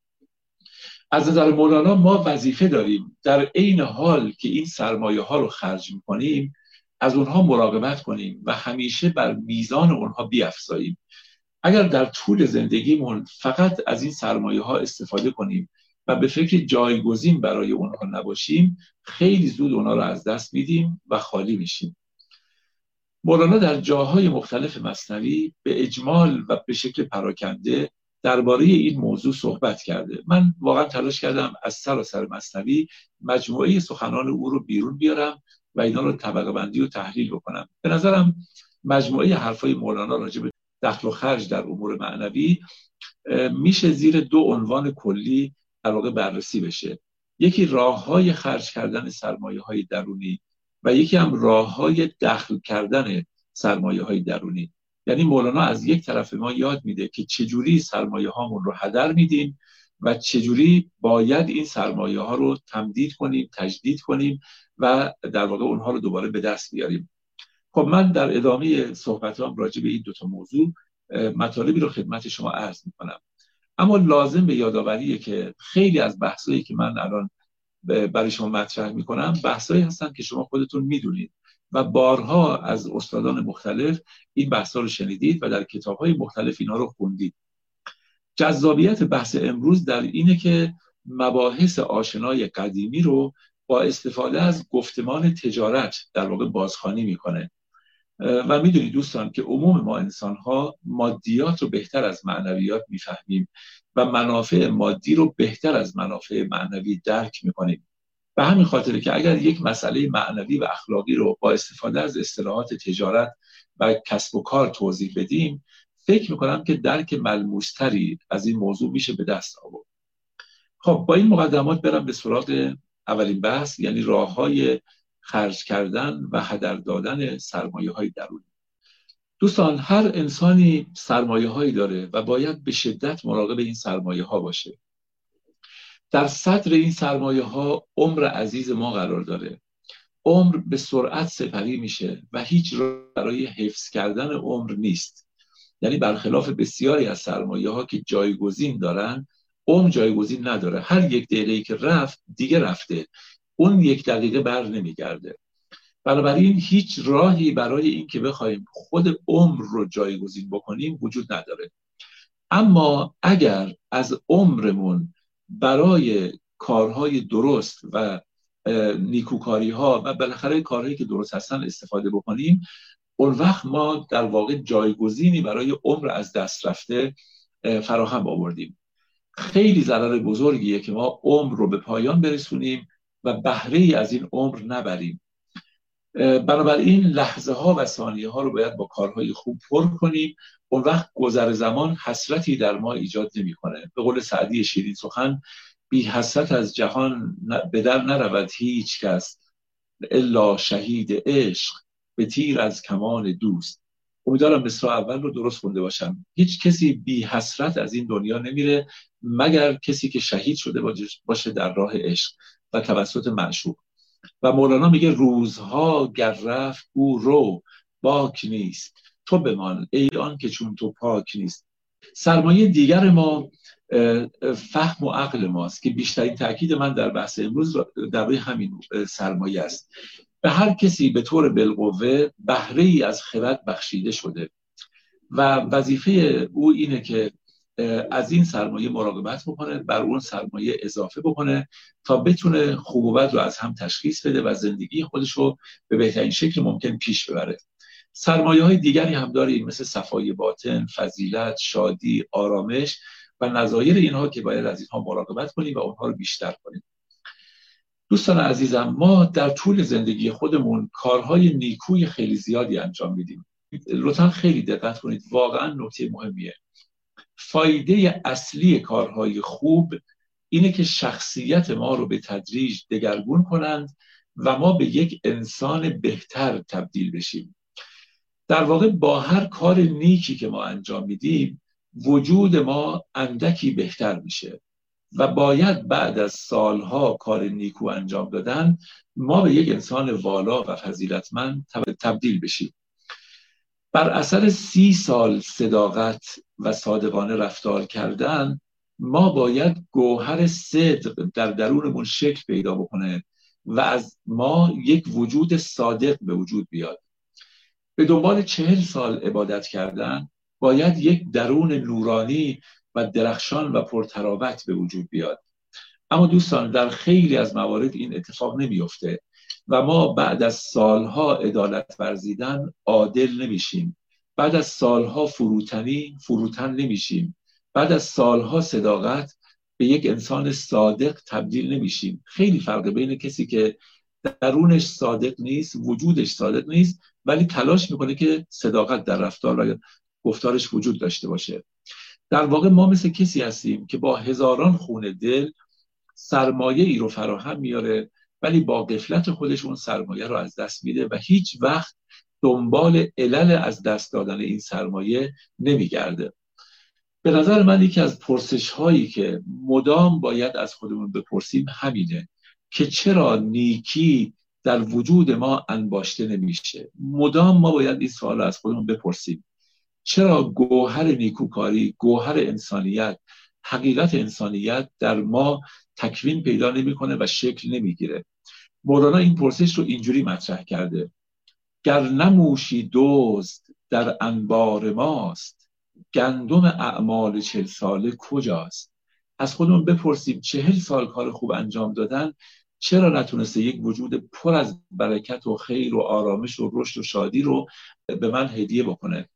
از نظر مولانا ما وظیفه داریم در عین حال که این سرمایه ها رو خرج میکنیم از اونها مراقبت کنیم و همیشه بر میزان اونها بیفزاییم. اگر در طول زندگیمون فقط از این سرمایه ها استفاده کنیم و به فکر جایگزین برای اونها نباشیم، خیلی زود اونها رو از دست میدیم و خالی میشیم. مولانا در جاهای مختلف مثنوی به اجمال و به شکل پراکنده درباره این موضوع صحبت کرده. من واقعا تلاش کردم از سراسر مثنوی مجموعه سخنان او رو بیرون بیارم و اینا رو طبقه بندی و تحلیل بکنم. به نظرم مجموعه حرفای مولانا راجع به دخل و خرج در امور معنوی میشه زیر دو عنوان کلی در واقع بررسی بشه. یکی راه‌های خرج کردن سرمایه‌های درونی و یکی هم راه‌های دخل کردن سرمایه‌های درونی. یعنی مولانا از یک طرف ما یاد میده که چجوری سرمایه هامون رو هدر میدیم و چجوری باید این سرمایه ها رو تمدید کنیم، تجدید کنیم و در واقع اونها رو دوباره به دست بیاریم. خب من در ادامه صحبتام راجع به این دو تا موضوع مطالبی رو خدمت شما عرض میکنم. اما لازم به یادآوریه که خیلی از بحثایی که من الان برای شما مطرح میکنم بحثایی هستن که شما خودتون میدونید و بارها از استادان مختلف این بحثا رو شنیدید و در کتاب‌های مختلف اینا رو خوندید. جذابیت بحث امروز در اینه که مباحث آشنای قدیمی رو با استفاده از گفتمان تجارت در واقع بازخوانی میکنه و میدونید دوستان که عموم ما انسان‌ها مادیات رو بهتر از معنویات میفهمیم و منافع مادی رو بهتر از منافع معنوی درک میکنیم. به همین خاطره که اگر یک مسئله معنوی و اخلاقی رو با استفاده از اصطلاحات تجارت و کسب و کار توضیح بدیم، فکر میکنم که درک ملموس‌تری از این موضوع میشه به دست آورد. خب با این مقدمات برم به سراغ اولین بحث، یعنی راه‌های خرج کردن و هدر دادن سرمایه‌های درونی. دوستان هر انسانی سرمایه‌هایی داره و باید به شدت مراقب این سرمایه‌ها باشه. در صدر این سرمایه ها عمر عزیز ما قرار داره. عمر به سرعت سپری میشه و هیچ راه برای حفظ کردن عمر نیست. یعنی برخلاف بسیاری از سرمایه ها که جایگزین دارن، عمر جایگزین نداره. هر یک دقیقه‌ای که رفت دیگه رفته، اون یک دقیقه بر نمیگرده. بنابراین هیچ راهی برای این که بخوایم خود عمر رو جایگزین بکنیم وجود نداره. اما اگر از عمرمون برای کارهای درست و نیکوکاری ها و بالاخره کارهایی که درست هستن استفاده بکنیم، اون وقت ما در واقع جایگزینی برای عمر از دست رفته فراهم آوردیم. خیلی ضرر بزرگیه که ما عمر رو به پایان برسونیم و بهره ای از این عمر نبریم. بنابراین لحظه ها و ثانیه ها رو باید با کارهای خوب پر کنیم. اون وقت گذر زمان حسرتی در ما ایجاد نمی‌کنه. به قول سعدی شیرین سخن، بی حسرت از جهان به در نرود هیچ کس، الا شهید عشق به تیر از کمان دوست. امیدوارم مصرع اول رو درست خونده باشم. هیچ کسی بی حسرت از این دنیا نمیره مگر کسی که شهید شده باشه در راه عشق و توسط معشوق. و مولانا میگه روزها گر رفت او رو، باک نیست تو بمان ای آن که چون تو پاک نیست. سرمایه دیگر ما فهم و عقل ماست که بیشترین تاکید من در بحث امروز در روی همین سرمایه است. به هر کسی به طور بالقوه بهره ای از خرد بخشیده شده و وظیفه او اینه که از این سرمایه مراقبت بکنه، بر اون سرمایه اضافه بکنه تا بتونه خوب و بد رو از هم تشخیص بده و زندگی خودش رو به بهترین شکل ممکن پیش ببره. سرمایه های دیگری هم داریم مثل صفای باطن، فضیلت، شادی، آرامش و نظایر اینها که باید از اینها مراقبت کنیم و اونها رو بیشتر کنیم. دوستان عزیزم، ما در طول زندگی خودمون کارهای نیکوی خیلی زیادی انجام میدیم. لطفاً خیلی دقت کنید، واقعاً نکته مهمیه. فایده اصلی کارهای خوب اینه که شخصیت ما رو به تدریج دگرگون کنند و ما به یک انسان بهتر تبدیل بشیم. در واقع با هر کار نیکی که ما انجام میدیم وجود ما اندکی بهتر میشه و باید بعد از سالها کار نیکو انجام دادن ما به یک انسان والا و فضیلتمند تبدیل بشیم. بر اثر سی سال صداقت و صادقانه رفتار کردن ما باید گوهر صدق در درونمون شکل پیدا بکنه و از ما یک وجود صادق به وجود بیاد. به دنبال چهل سال عبادت کردن باید یک درون نورانی و درخشان و پرتراوت به وجود بیاد. اما دوستان در خیلی از موارد این اتفاق نمیفته و ما بعد از سالها عدالت ورزیدن عادل نمیشیم. بعد از سالها فروتنی فروتن نمیشیم. بعد از سالها صداقت به یک انسان صادق تبدیل نمیشیم. خیلی فرق بین کسی که درونش صادق نیست، وجودش صادق نیست، ولی تلاش میکنه که صداقت در رفتار و گفتارش وجود داشته باشه. در واقع ما مثل کسی هستیم که با هزاران خون دل سرمایه ای رو فراهم میاره ولی با غفلت خودش اون سرمایه رو از دست میده و هیچ وقت دنبال علل از دست دادن این سرمایه نمیگرده. به نظر من یکی از پرسش هایی که مدام باید از خودمون بپرسیم همینه که چرا نیکی در وجود ما انباشته نمیشه. مدام ما باید این سوال رو از خودمون بپرسیم. چرا گوهر نیکوکاری، گوهر انسانیت، حقیقت انسانیت در ما تکوین پیدا نمیکنه و شکل نمیگیره؟ مولانا این پرسش رو اینجوری مطرح کرده: گر نموشی دزد در انبار ماست، گندم اعمال چهل ساله کجاست؟ از خودمون بپرسیم چهل سال کار خوب انجام دادن چرا نتونسته یک وجود پر از برکت و خیر و آرامش و رشد و شادی رو به من هدیه بکنه؟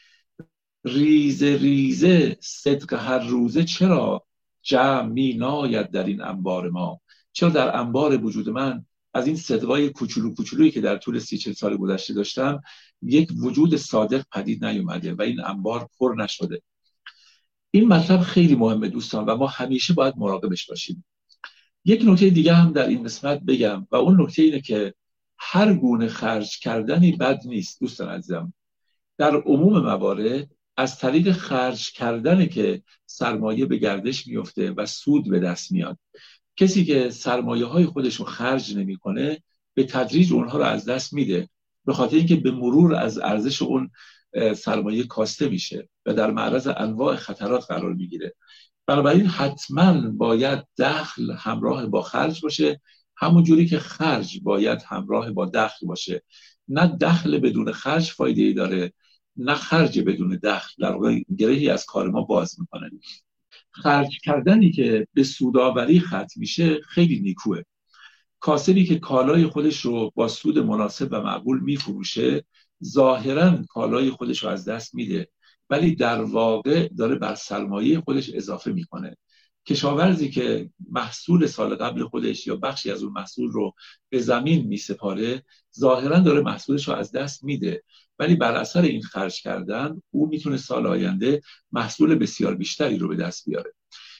ریزه ریزه صدق هر روزه چرا جمع می ناید در این انبار ما؟ چرا در انبار وجود من از این صدقای کوچولو کوچولویی که در طول سی چل سال گذشته داشتم یک وجود صادق پدید نیومده و این انبار پر نشده؟ این مطلب خیلی مهمه دوستان و ما همیشه باید مراقبش باشیم. یک نکته دیگه هم در این قسمت بگم و اون نکته اینه که هر گونه خرج کردنی بد نیست دوستان عزیزم. در عموم موارد از طریق خرج کردنه که سرمایه به گردش میفته و سود به دست میاد. کسی که سرمایه های خودش رو خرج نمیکنه به تدریج اونها رو از دست میده، به خاطر اینکه به مرور از ارزش اون سرمایه کاسته میشه و در معرض انواع خطرات قرار میگیره. بنابراین حتما باید دخل همراه با خرج باشه، همون جوری که خرج باید همراه با دخل باشه. نه دخل بدون خرج فایده‌ای داره، نه خرج بدون دخل در واقع گرهی از کار ما باز میکنه. خرج کردنی که به سودآوری ختم میشه خیلی نیکوه. کاسبی که کالای خودش رو با سود مناسب و معقول میفروشه ظاهراً کالای خودش رو از دست میده ولی در واقع داره بر سرمایه خودش اضافه میکنه. کشاورزی که محصول سال قبل خودش یا بخشی از اون محصول رو به زمین میسپاره ظاهراً داره محصولش رو از دست میده ولی بر اثر این خرج کردن او میتونه سال آینده محصول بسیار بیشتری رو به دست بیاره.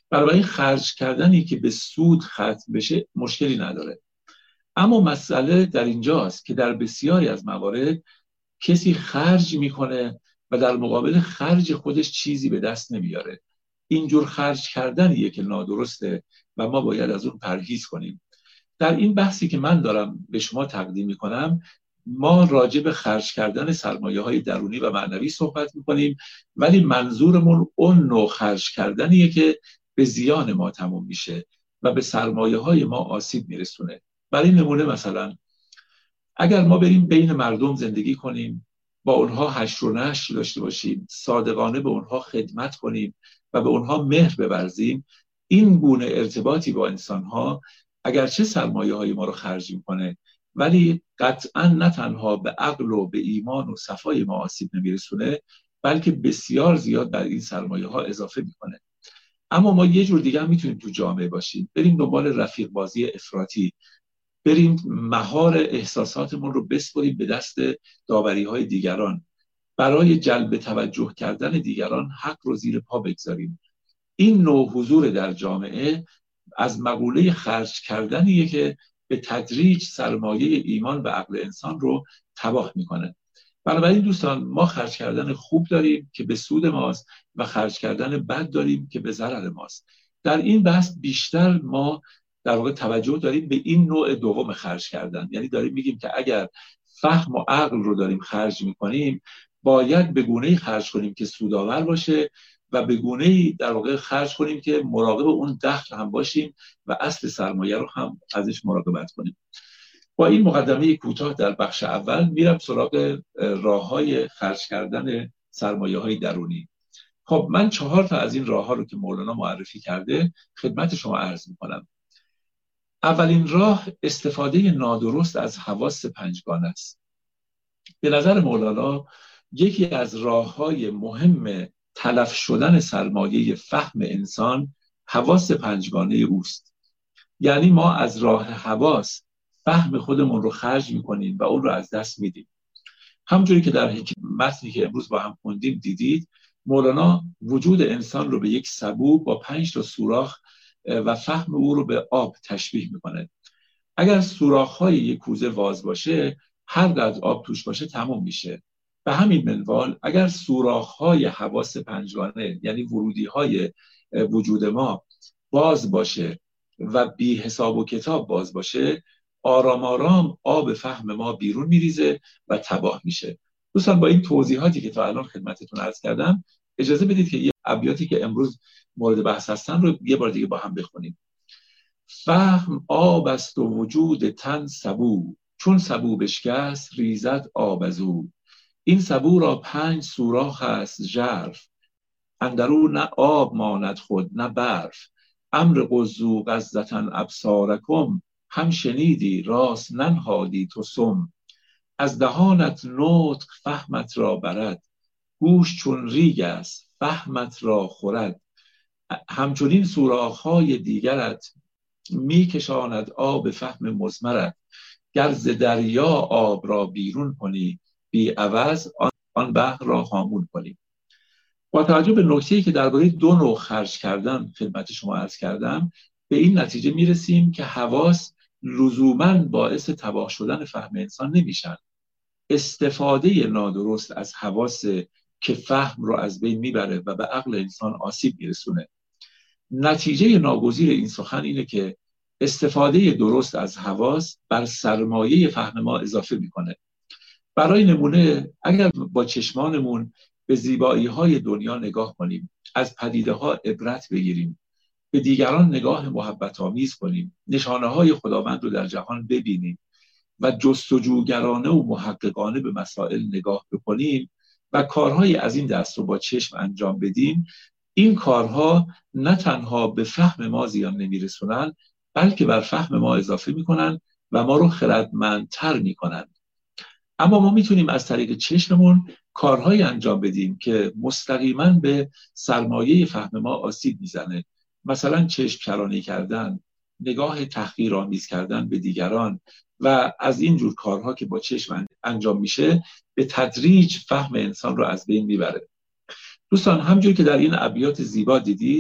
برای خرج کردنی که به سود ختم بشه مشکلی نداره. اما مسئله در اینجاست که در بسیاری از موارد کسی خرج میکنه و در مقابل خرج خودش چیزی به دست نمیاره. اینجور خرج کردنیه که نادرسته و ما باید از اون پرهیز کنیم. در این بحثی که من دارم به شما تقدیم میکنم، ما راجع به خرج کردن سرمایه های درونی و معنوی صحبت میکنیم، ولی منظورمون اون نوع خرج کردنیه که به زیان ما تموم میشه و به سرمایه های ما آسیب میرسونه. برای نمونه مثلا اگر ما بریم بین مردم زندگی کنیم، با اونها هشت و نشر داشته باشیم، صادقانه به اونها خدمت کنیم و به اونها مهر بورزیم، این گونه ارتباطی با انسانها اگرچه سرمایه های ما رو خرج میکنه، ولی قطعا نه تنها به عقل و به ایمان و صفای ما آسیب نمیرسونه، بلکه بسیار زیاد بر این سرمایه ها اضافه میکنه. اما ما یه جور دیگه هم میتونیم تو جامعه باشیم، بریم دنبال رفیق بازی افراطی، بریم مهار احساساتمون رو بسپریم به دست داوری های دیگران، برای جلب توجه کردن دیگران حق رو زیر پا بگذاریم. این نوع حضور در جامعه از مقوله خرج کردنیه که به تدریج سرمایه ایمان و عقل انسان رو تباه میکنه. بنابراین دوستان، ما خرج کردن خوب داریم که به سود ماست و خرج کردن بد داریم که به ضرر ماست. در این بحث بیشتر ما در واقع توجه داریم به این نوع دوم خرج کردن، یعنی داریم میگیم که اگر فهم و عقل رو داریم خرج میکنیم، باید به گونه‌ای خرج کنیم که سودآور باشه و به گونه‌ای در واقع خرج کنیم که مراقب اون دخل هم باشیم و اصل سرمایه رو هم ازش مراقبت کنیم. با این مقدمه کوتاه در بخش اول میرم سراغ راه‌های خرج کردن سرمایه‌های درونی. خب من چهار تا از این راه‌ها رو که مولانا معرفی کرده خدمت شما عرض می‌کنم. اولین راه استفاده نادرست از حواس پنجگانه است. به نظر مولانا یکی از راه‌های مهم تلف شدن سرمایه فهم انسان حواس پنجگانه اوست. یعنی ما از راه حواس فهم خودمون رو خرج میکنیم و اون رو از دست میدیم. همونجوری که در متنی که امروز با هم خوندیم دیدید، مولانا وجود انسان رو به یک سبو با پنج تا سوراخ و فهم او رو به آب تشبیه میکنه. اگر سوراخ‌های یک کوزه واز باشه، هر قدر آب توش باشه تموم میشه. به همین منوال اگر سوراخ‌های حواس پنجگانه، یعنی ورودی‌های وجود ما باز باشه و بی حساب و کتاب باز باشه، آرام آرام آب فهم ما بیرون میریزه و تباه میشه. دوستان، با این توضیحاتی که تا الان خدمتتون عرض کردم، اجازه بدید که یه ابیاتی که امروز مورد بحث هستن رو یه بار دیگه با هم بخونیم. فهم آب است و وجود تن سبو، چون سبو بشکست ریزد آب از او. این سبو را پنج سوراخ است ژرف، اندرو نه آب ماند خود نه برف. امر قضوا غضة ابصارکم، هم شنیدی راست ننهادی تو سم. از دهانت نطق فهمت را برد، گوش چون ریگ است فهمت را خورد. همچنین سوراخ‌های دیگرت میکشاند آب فهم مضمرت. گر ز دریا آب را بیرون کنی، بی عوض آن بحر را هامون کنی. با توجه به نکته‌ای که درباره دو نوع خرج کردن خدمت شما عرض کردم، به این نتیجه میرسیم که حواس لزوماً باعث تباه شدن فهم انسان نمیشن. استفاده نادرست از حواس که فهم رو از بین میبره و به عقل انسان آسیب میرسونه. نتیجه ناگزیر این سخن اینه که استفاده درست از حواس بر سرمایه فهم ما اضافه میکنه. برای نمونه اگر با چشمانمون به زیبایی‌های دنیا نگاه کنیم، از پدیده‌ها عبرت بگیریم، به دیگران نگاه محبت آمیز کنیم، نشانه‌های خداوند رو در جهان ببینیم و جستجوگرانه و محققانه به مسائل نگاه بکنیم و کارهای از این دست رو با چشم انجام بدیم، این کارها نه تنها به فهم ما زیان نمیرسونن، بلکه بر فهم ما اضافه میکنن و ما رو خردمندتر میکنن. اما ما میتونیم از طریق چشممون کارهای انجام بدیم که مستقیما به سرمایه فهم ما آسیب میزنه. مثلا چشم کرانی کردن، نگاه تحقیرآمیز کردن به دیگران و از این جور کارها که با چشم انجام میشه به تدریج فهم انسان رو از بین میبره. دوستان، همونجوری که در این ابیات زیبا دیدید،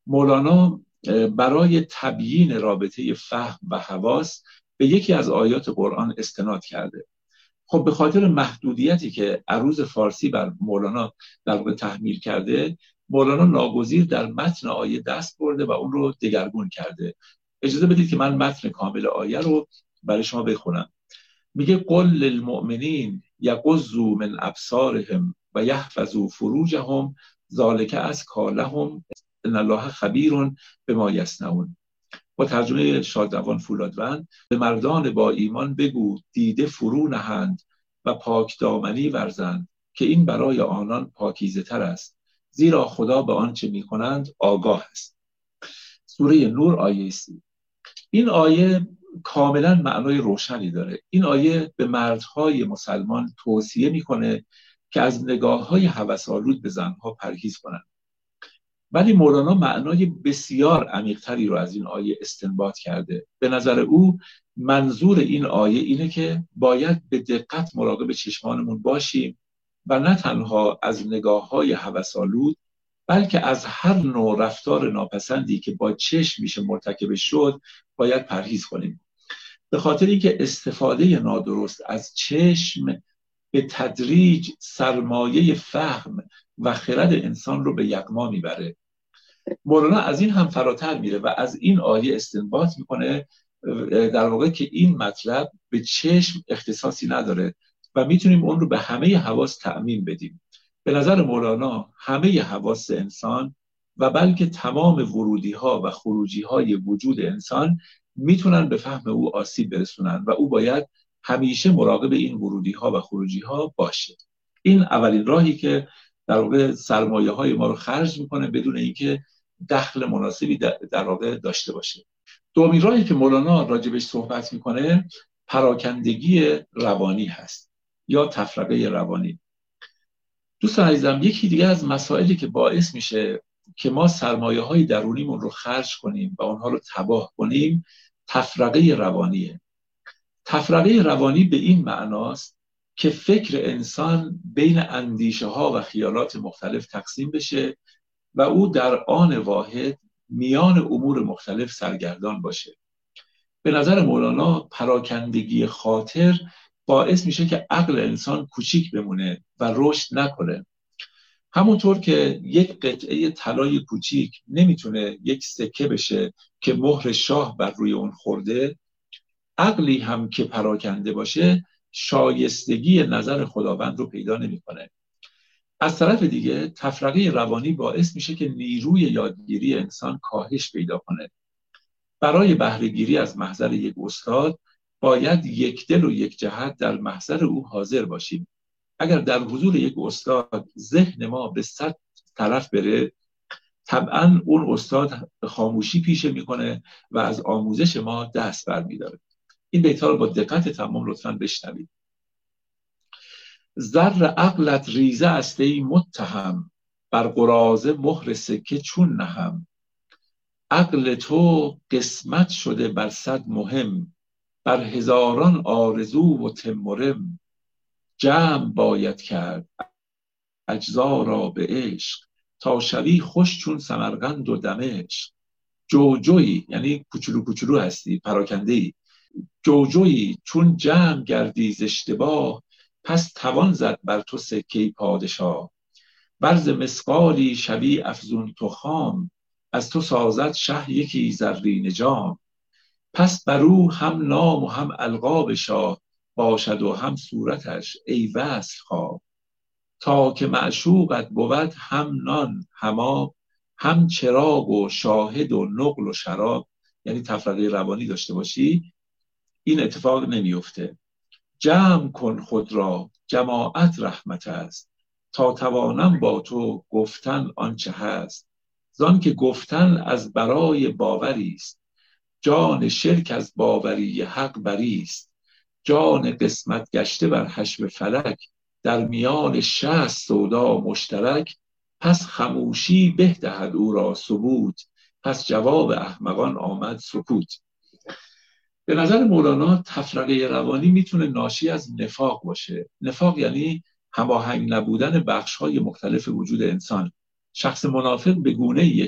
مولانا برای تبیین رابطه فهم و حواس به یکی از آیات قرآن استناد کرده. خب به خاطر محدودیتی که عروض فارسی بر مولانا در واقع تحمیل کرده، مولانا ناگزیر در متن آیه دست برده و اون رو دگرگون کرده. اجازه بدید که من متن کامل آیه رو برای شما بخونم. میگه قل للمؤمنین یغضوا من ابصارهم و یحفظوا فروجهم ذالک ازکی لهم ان الله خبیر بما یصنعون. با ترجمه شادروان فولادوند: به مردان با ایمان بگو دیده فرو نهند و پاک دامنی ورزند که این برای آنان پاکیزه تر است، زیرا خدا به آنچه می کنند آگاه است. سوره نور آیه سی. این آیه کاملا معنای روشنی داره. این آیه به مردهای مسلمان توصیه میکنه که از نگاه‌های هوس‌آلود به زنها پرهیز کنند. ولی مولانا معنای بسیار عمیق‌تری رو از این آیه استنباط کرده. به نظر او منظور این آیه اینه که باید به دقت مراقب چشمانمون باشیم و نه تنها از نگاه‌های هوس‌آلود، بلکه از هر نوع رفتار ناپسندی که با چشم میشه مرتکب شد باید پرهیز کنیم. به خاطر اینکه استفاده نادرست از چشم به تدریج سرمایه فهم و خرد انسان رو به یغما میبره. مولانا از این هم فراتر میره و از این آیه استنباط میکنه در واقع که این مطلب به چشم اختصاصی نداره و میتونیم اون رو به همه حواس تعمیم بدیم. به نظر مولانا همه حواس انسان و بلکه تمام ورودی ها و خروجی های وجود انسان میتونن به فهم او آسیب برسونن و او باید همیشه مراقب این ورودی ها و خروجی ها باشه. این اولین راهی که در واقع سرمایه های ما رو خرج میکنه بدون اینکه دخل مناسبی در واقع داشته باشه. دومین راهی که مولانا راجبش صحبت میکنه پراکندگی روانی هست یا تفرقه روانی. دوستان عزیزم، یکی دیگه از مسائلی که باعث میشه که ما سرمایه های درونیمون رو خرج کنیم و اونها رو تباه کنیم تفرقه روانیه. تفرقه روانی به این معناست که فکر انسان بین اندیشه ها و خیالات مختلف تقسیم بشه و او در آن واحد میان امور مختلف سرگردان باشه. به نظر مولانا پراکندگی خاطر باعث میشه که عقل انسان کوچیک بمونه و رشد نکنه. همونطور که یک قطعه طلای کوچیک نمیتونه یک سکه بشه که مهر شاه بر روی اون خورده، عقلی هم که پراکنده باشه شایستگی نظر خداوند رو پیدا نمیکنه. از طرف دیگه تفرقه روانی باعث میشه که نیروی یادگیری انسان کاهش پیدا کنه. برای بهره‌گیری از محضر یک استاد باید یک دل و یک جهت در محضر او حاضر باشیم. اگر در حضور یک استاد ذهن ما به صد طرف بره، طبعا اون استاد خاموشی پیشه میکنه و از آموزش ما دست برمیداره. این بیت‌ها رو با دقت تمام لطفاً بشنوید. زر عقلت ریزه است ای متهم، بر قراضه مهر سکه چون نهم. عقل تو قسمت شده بر صد مهم، بر هزاران آرزو و تمرم. جمع باید کرد اجزا را به عشق، تا شوی خوش چون سمرقند و دمشق. جوجویی یعنی کوچولو کوچولو هستی، پراکنده‌ای. جوجویی چون جمع گردی ز اشتباه، پس توان زد بر تو سکه پادشاه. ورز مسقالی شوی افزون تو خام، از تو سازد شه یکی زرینه جام. پس بر او هم نام و هم القاب شاه، باشد و هم صورتش ای وصل خواه. تا که معشوقت بود هم نان هم آب، هم چراغ و شاهد و نقل و شراب. یعنی تفرقه روانی داشته باشی این اتفاق نمیفته. جمع کن خود را جماعت رحمت است، تا توانم با تو گفتن آنچه هست. زان که گفتن از برای باوری است، جان شرک از باوری حق بری است. جان قسمت گشته بر حشو فلک، در میان شصت سودا مشترک. پس خموشی به دهد او را ثبوت، پس جواب احمقان آمد سکوت. به نظر مولانا تفرقه روانی میتونه ناشی از نفاق باشه. نفاق یعنی هماهنگ نبودن بخش‌های مختلف وجود انسان. شخص منافق به گونه‌ایه که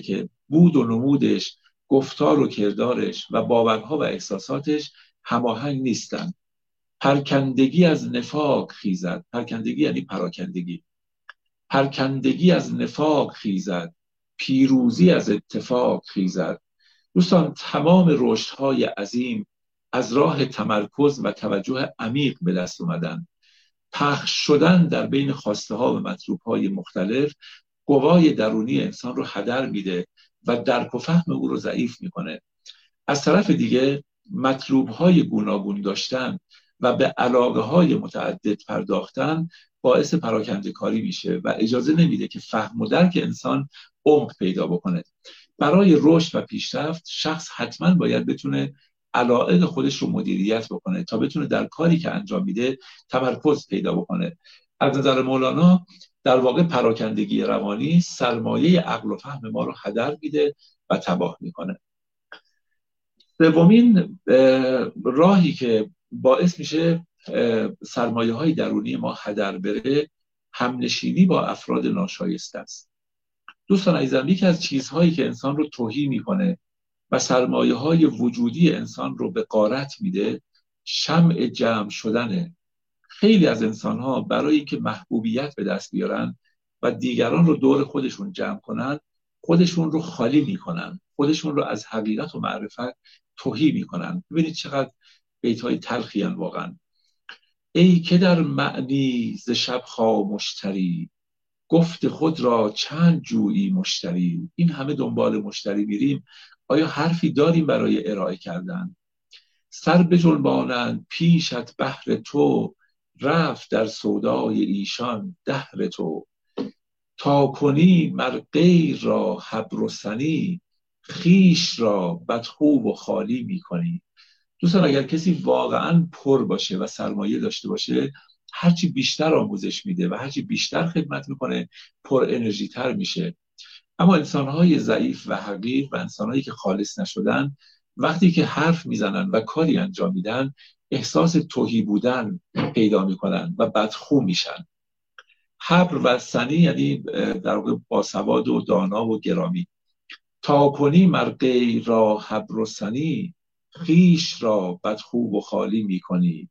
بود و نمودش، گفتار و کردارش و باورها و احساساتش هماهنگ نیستند. پرکندگی از نفاق خیزد. پرکندگی یعنی پراکندگی. پرکندگی از نفاق خیزد، پیروزی از اتفاق خیزد. دوستان، تمام رشدهای عظیم از راه تمرکز و توجه عمیق به دست اومدن. پخش شدن در بین خواسته ها و مطلوب های مختلف قوای درونی انسان رو هدر میده و درک و فهم او رو ضعیف میکنه. از طرف دیگه مطلوب های گوناگون داشتن و به علاقه های متعدد پرداختن باعث پراکنده کاری میشه و اجازه نمیده که فهم و درک انسان عمق پیدا بکنه. برای رشد و پیشرفت شخص حتما باید بتونه علایق خودش رو مدیریت بکنه تا بتونه در کاری که انجام میده تمرکز پیدا بکنه. از نظر مولانا در واقع پراکندگی روانی سرمایه عقل و فهم ما رو هدر میده و تباه میکنه. سومین راهی که باعث میشه سرمایه های درونی ما هدر بره، همنشینی با افراد ناشایسته است. دوستان عزیزم، یکی از چیزهایی که انسان رو تهی میکنه و سرمایه های وجودی انسان رو به غارت میده، شمع جمع شدنه. خیلی از انسان ها برای اینکه محبوبیت به دست بیارن و دیگران رو دور خودشون جمع کنن، خودشون رو خالی میکنن، خودشون رو از حقیقت و معرفت تهی میکنن. ببینید چقدر بیت‌های تلخی ان واقعا. ای که در معنی ز شب خامشتری، گفت خود را چند جویی مشتری. این همه دنبال مشتری میریم، آیا حرفی داریم برای ارائه کردن؟ سر بجنبانند پیشت بهر تو، رفت در سودای ایشان دهر تو. تا کنی مر غیر را حبر و ثنی، خویش را بدخو و خالی میکنی. دوستان، اگر کسی واقعا پر باشه و سرمایه داشته باشه، هرچی بیشتر آموزش میده و هرچی بیشتر خدمت میکنه پر انرژی تر میشه. اما انسانهای ضعیف و حقیر و انسانهایی که خالص نشدن، وقتی که حرف میزنن و کاری انجام میدن، احساس تهی بودن پیدا میکنن و بدخو میشن. حبر و ثنی یعنی در واقع باسواد و دانا و گرامی. تا کنی مر غیر را حبر و ثنی، خویش را بدخو و خالی میکنی.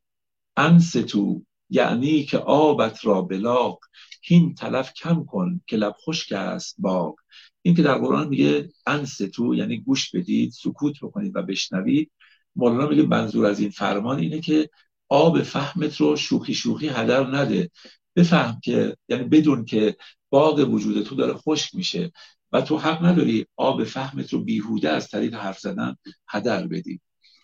انصتو یعنی که آبت را بلاغ، هین تلف کم کن که لب خشک است باغ. این که در قرآن میگه انصتو یعنی گوش بدید، سکوت بکنید و بشنوید. مولانا میگه منظور از این فرمان اینه که آب فهمت رو شوخی شوخی هدر نده. بفهم که یعنی بدون که باغ وجود تو داره خشک میشه و تو حق نداری آب فهمت رو بیهوده از طریق حرف زدن هدر بدی.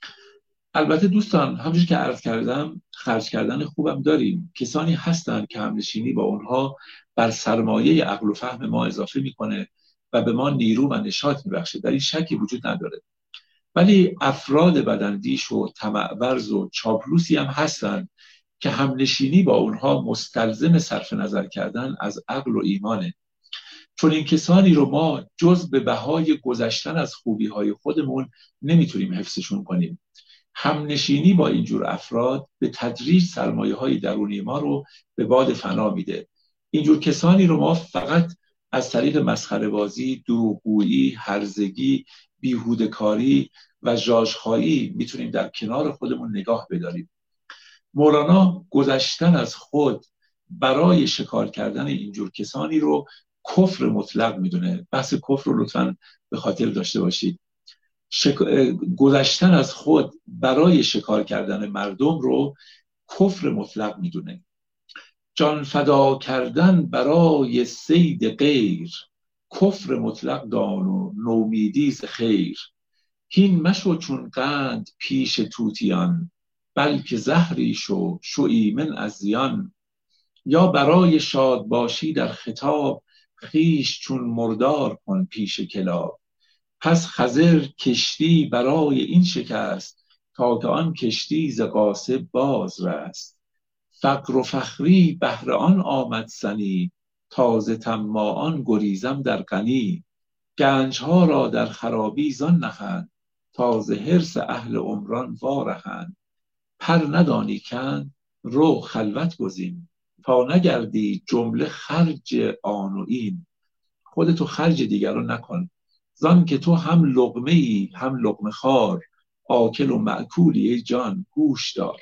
البته دوستان، همونجور که عرض کردم، خرج کردن خوبم داریم. کسانی هستن که همنشینی با اونها بر سرمایه عقل و فهم ما اضافه میکنه و به ما نیرو و نشاط میبخشه، در این شکی وجود نداره. ولی افراد بداندیش و طمع‌ورز و چاپلوسی هم هستن که همنشینی با اونها مستلزم صرف نظر کردن از عقل و ایمانه. چون این کسانی رو ما جز به بهای گذشتن از خوبی‌های خودمون نمیتونیم حفظشون کنیم. همنشینی با اینجور افراد به تدریج سرمایه‌های درونی ما رو به باد فنا میده. اینجور کسانی رو ما فقط از طریق مسخره‌بازی، دروغگویی، هرزگی، بیهوده‌کاری و ژاژخایی میتونیم در کنار خودمون نگاه بداریم. مولانا گذشتن از خود برای شکار کردن اینجور کسانی رو کفر مطلق میدونه. بحث کفر رو لطفاً به خاطر داشته باشید. شک... گذشتن از خود برای شکار کردن مردم رو کفر مطلق میدونه. جان فدا کردن برای صید غیر، کفر مطلق دان و نومیدی ز خیر. هین مشو چون قند پیش طوطیان، بلکه زهری شو شو ایمن از زیان. یا برای شاد باشی در خطاب، خویش چون مردار کن پیش کلاب. پس خضر کشتی برای این شکست، تا که آن کشتی ز غاصب باز رست. فقر و فخری بهر آن آمد سنی، تا ز طماعان گریزم در غنی. گنجها را در خرابی زان نهند، تا ز حرص اهل عمران وارهند. پر ندانی کند رو خلوت گزین، تا نگردی جمله خرج آن و این. خودتو خرج دیگران نکن، زان که تو هم لقمه ای هم لقمه خار، آکل و مأکولی ای جان گوش دار.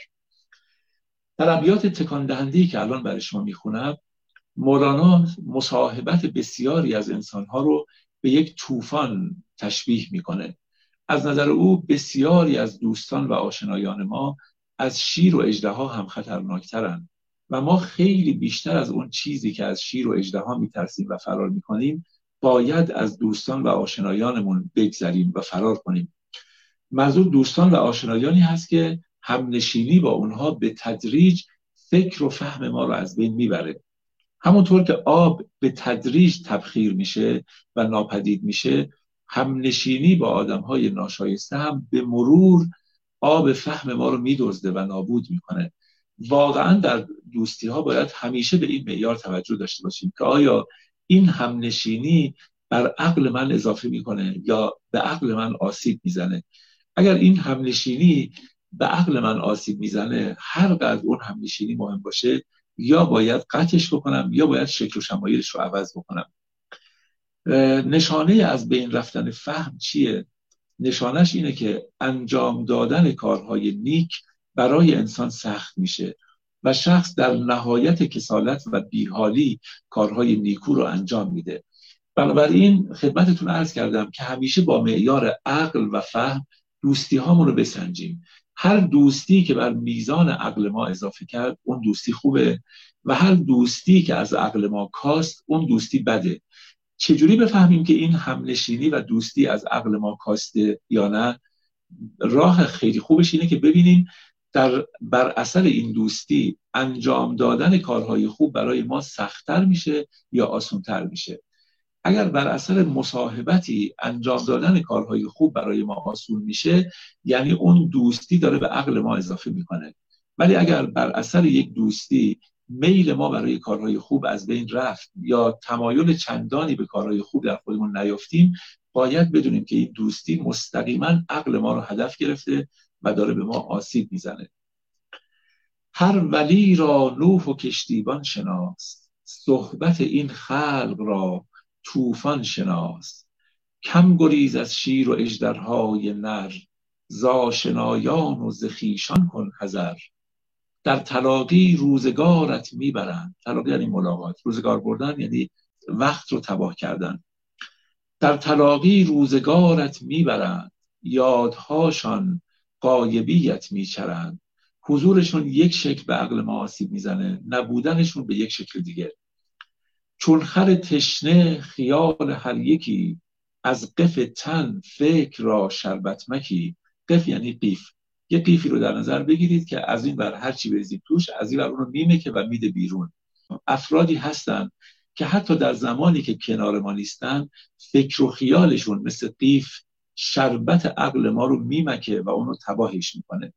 در ابیات تکان دهنده‌ای که الان برای شما میخونم، مولانا مصاحبت بسیاری از انسانها رو به یک طوفان تشبیه میکنه. از نظر او بسیاری از دوستان و آشنایان ما از شیر و اژدها هم خطرناکترن و ما خیلی بیشتر از اون چیزی که از شیر و اژدها میترسیم و فرار میکنیم باید از دوستان و آشنایانمون بگذریم و فرار کنیم. منظور دوستان و آشنایانی هست که همنشینی با اونها به تدریج فکر و فهم ما رو از بین میبره. همونطور که آب به تدریج تبخیر میشه و ناپدید میشه، همنشینی با آدمهای ناشایسته هم به مرور آب فهم ما رو میدزده و نابود میکنه. واقعا در دوستی ها باید همیشه به این معیار توجه داشته باشیم که آیا این همنشینی بر عقل من اضافه میکنه یا به عقل من آسیب میزنه. اگر این همنشینی به عقل من آسیب میزنه، هر قدر اون همنشینی مهم باشه، یا باید قطعش بکنم یا باید شکل و شمایلش رو عوض بکنم. نشانه از بین رفتن فهم چیه؟ نشانش اینه که انجام دادن کارهای نیک برای انسان سخت میشه و شخص در نهایت کسالت و بیحالی کارهای نیکو رو انجام میده. بنابراین خدمتتون عرض کردم که همیشه با معیار عقل و فهم دوستی هامون رو بسنجیم. هر دوستی که بر میزان عقل ما اضافه کرد اون دوستی خوبه و هر دوستی که از عقل ما کاست اون دوستی بده. چجوری بفهمیم که این همنشینی و دوستی از عقل ما کاسته یا نه؟ راه خیلی خوبش اینه که ببینیم در بر اثر این دوستی انجام دادن کارهای خوب برای ما سخت‌تر میشه یا آسان‌تر میشه. اگر بر اثر مصاحبتی انجام دادن کارهای خوب برای ما آسون میشه، یعنی اون دوستی داره به عقل ما اضافه میکنه. ولی اگر بر اثر یک دوستی میل ما برای کارهای خوب از بین رفت یا تمایل چندانی به کارهای خوب در خودمون نیافتیم، باید بدونیم که این دوستی مستقیما عقل ما رو هدف گرفته و داره به ما آسیب میزنه. هر ولی را نوح و کشتیبان شناس، صحبت این خلق را طوفان شناس. کم گریز از شیر و اژدرهای نر، ز آشنایان و ز خویشان کن حذر. در تلاقی روزگارت میبرند، تلاقی یعنی ملاقات، روزگار بردن یعنی وقت رو تباه کردن. در تلاقی روزگارت میبرند، یادهاشان غایبیت میچرند. حضورشون یک شکل به عقل ما آسیب میزنه، نبودنشون به یک شکل دیگه. چون خر تشنه خیال هر یکی، از قف تن فکر را شربت مکی. قف یعنی قیف. یه قیفی رو در نظر بگیرید که از این بر هر چی بریزید توش، از این بر اون رو میمکه و میده بیرون. افرادی هستن که حتی در زمانی که کنار ما نیستن، فکر و خیالشون مثل قیف شربت عقل ما رو میمکه و اون رو تباهش میکنه.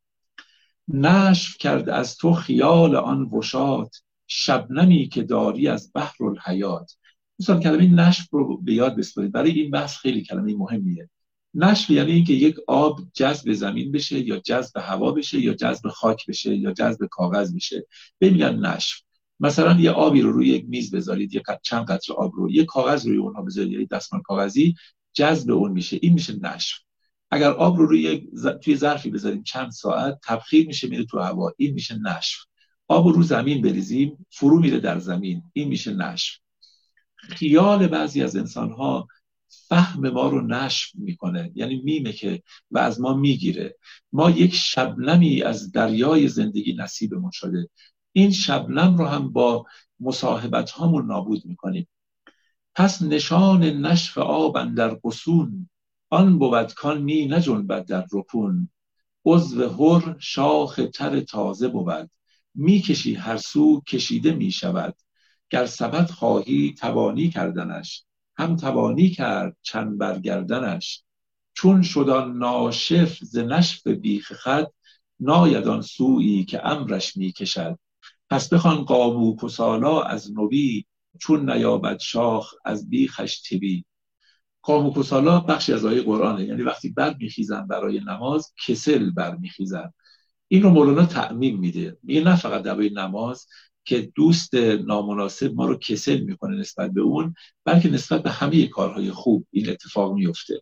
نشف کرد از تو خیال آن وشات، شبنمی که داری از بحر الحیات. مثلا کلمه نشف رو به یاد بسپارید، برای این بحث خیلی کلمه مهمیه. نشف یعنی اینکه یک آب جذب زمین بشه یا جذب هوا بشه یا جذب خاک بشه یا جذب کاغذ بشه، ببینن نشف. مثلا یه آبی رو روی یک میز بذارید، یک چند قطره آب رو، یک کاغذ روی اونها بذارید، یک دستمال کاغذی، جذب اون میشه، این میشه نشف. اگر آب رو روی توی ظرفی بذاریم چند ساعت، تبخیر میشه میره تو هوا، این میشه نشف. آب رو زمین بریزیم فرو میره در زمین، این میشه نشف. خیال بعضی از انسان‌ها فهم ما رو نشف میکنه، یعنی میمکه و از ما میگیره. ما یک شبنمی از دریای زندگی نصیبمون شده، این شبنم رو هم با مصاحبت هامون نابود میکنیم. پس نشان نشف آب اندر قصون، آن بود کان می نجنبد در رکون. عضو حر شاخ تر تازه بود، میکشی هر سو کشیده میشود. گر ثبت خواهی توانی کردنش، هم توانی کرد چند برگردنش. چون شدان ناشف ز نشف بیخ خد، نایدان سویی که امرش میکشد. پس بخوان قاموک و سالا از نبی، چون نیابد شاخ از بیخش تبی. قاموک و سالا بخشی از آیه قرآنه، یعنی وقتی بر میخیزن برای نماز کسل بر میخیزن. این رو مولانا تعمیم میده، میگه نه فقط در نماز، که دوست نامناسب ما رو کسل میکنه نسبت به اون، بلکه نسبت به همه کارهای خوب این اتفاق میفته.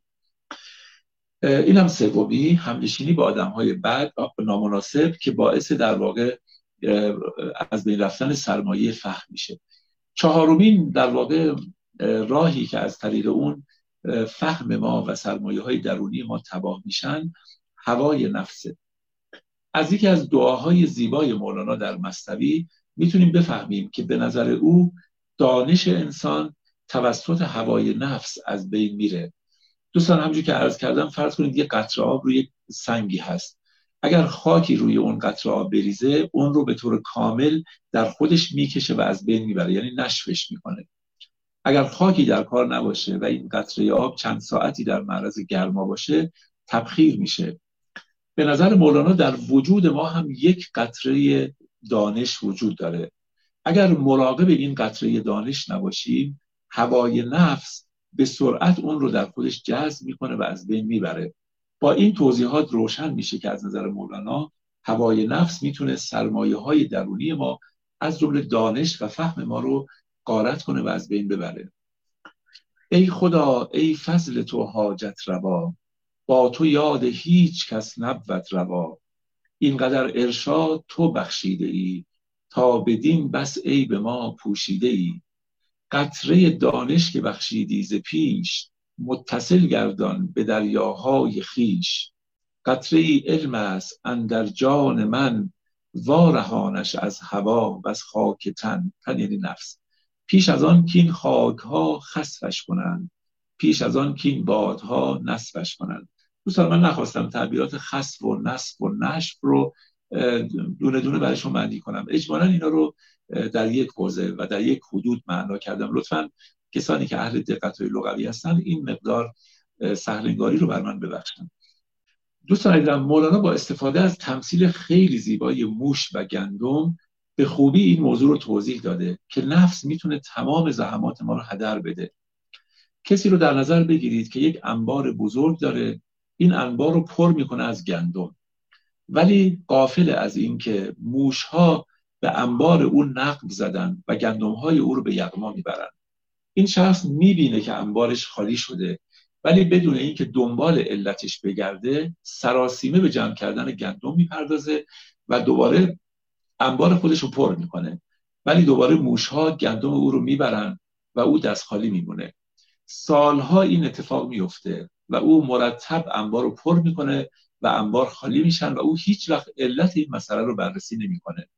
این هم سومی، همنشینی با آدم‌های بد و نامناسب که باعث در واقع از بین رفتن سرمایه فهم میشه. چهارمین در واقع راهی که از طریق اون فهم ما و سرمایه‌های درونی ما تباه میشن، هوای نفسه. از یکی از دعاهای زیبای مولانا در مثنوی میتونیم بفهمیم که به نظر او دانش انسان توسط هوای نفس از بین میره. دوستان همونجور که عرض کردم، فرض کنید یه قطره آب روی سنگی هست. اگر خاکی روی اون قطره آب بریزه، اون رو به طور کامل در خودش میکشه و از بین میبره، یعنی نشفش میکنه. اگر خاکی در کار نباشه و این قطره آب چند ساعتی در معرض گرما باشه، تبخیر میشه. به نظر مولانا در وجود ما هم یک قطره دانش وجود داره. اگر مراقب این قطره دانش نباشیم، هوای نفس به سرعت اون رو در خودش جذب میکنه و از بین میبره. با این توضیحات روشن میشه که از نظر مولانا هوای نفس میتونه سرمایه های درونی ما از جمله دانش و فهم ما رو غارت کنه و از بین ببره. ای خدا ای فضل تو حاجت روا، با تو یاد هیچ کس نبود روا. اینقدر ارشاد تو بخشیده ای، تا بدین بس عیب ما پوشیده ای. قطره دانش که بخشیدی ز پیش، متصل گردان به دریاهای خیش. قطره ای علم است اندر جان من، وارهانش از هوا و از خاک تن. تن یعنی نفس. پیش از آن که این خاکها خسفش کنند، پیش از آن که این بادها نسفش کنند. دوستان من نخواستم تعبیرات خسف و نسف و نشف رو دونه دونه برایشون معنی کنم. اجمالاً اینا رو در یک حوزه و در یک حدود معنا کردم. لطفاً کسانی که اهل دقت لغوی هستن این مقدار سهل‌انگاری رو بر من ببخشن. دوستان عزیزم، مولانا با استفاده از تمثیل خیلی زیبای موش و گندم به خوبی این موضوع رو توضیح داده که نفس میتونه تمام زحمات ما رو هدر بده. کسی رو در نظر بگیرید که یک انبار بزرگ داره، این انبار رو پر میکنه از گندم، ولی غافل از این که موش‌ها به انبار او نقب زدن و گندم‌های او رو به یغما میبرن. این شخص میبینه که انبارش خالی شده، ولی بدون اینکه دنبال علتش بگرده، سراسیمه به جمع کردن گندم میپردازه و دوباره انبار خودش رو پر میکنه، ولی دوباره موش‌ها گندم او رو میبرن و او دست خالی میمونه. سالها این اتفاق میفته و او مرتب انبار رو پر میکنه و انبار خالی میشن و او هیچ وقت علت این مسئله رو بررسی نمیکنه.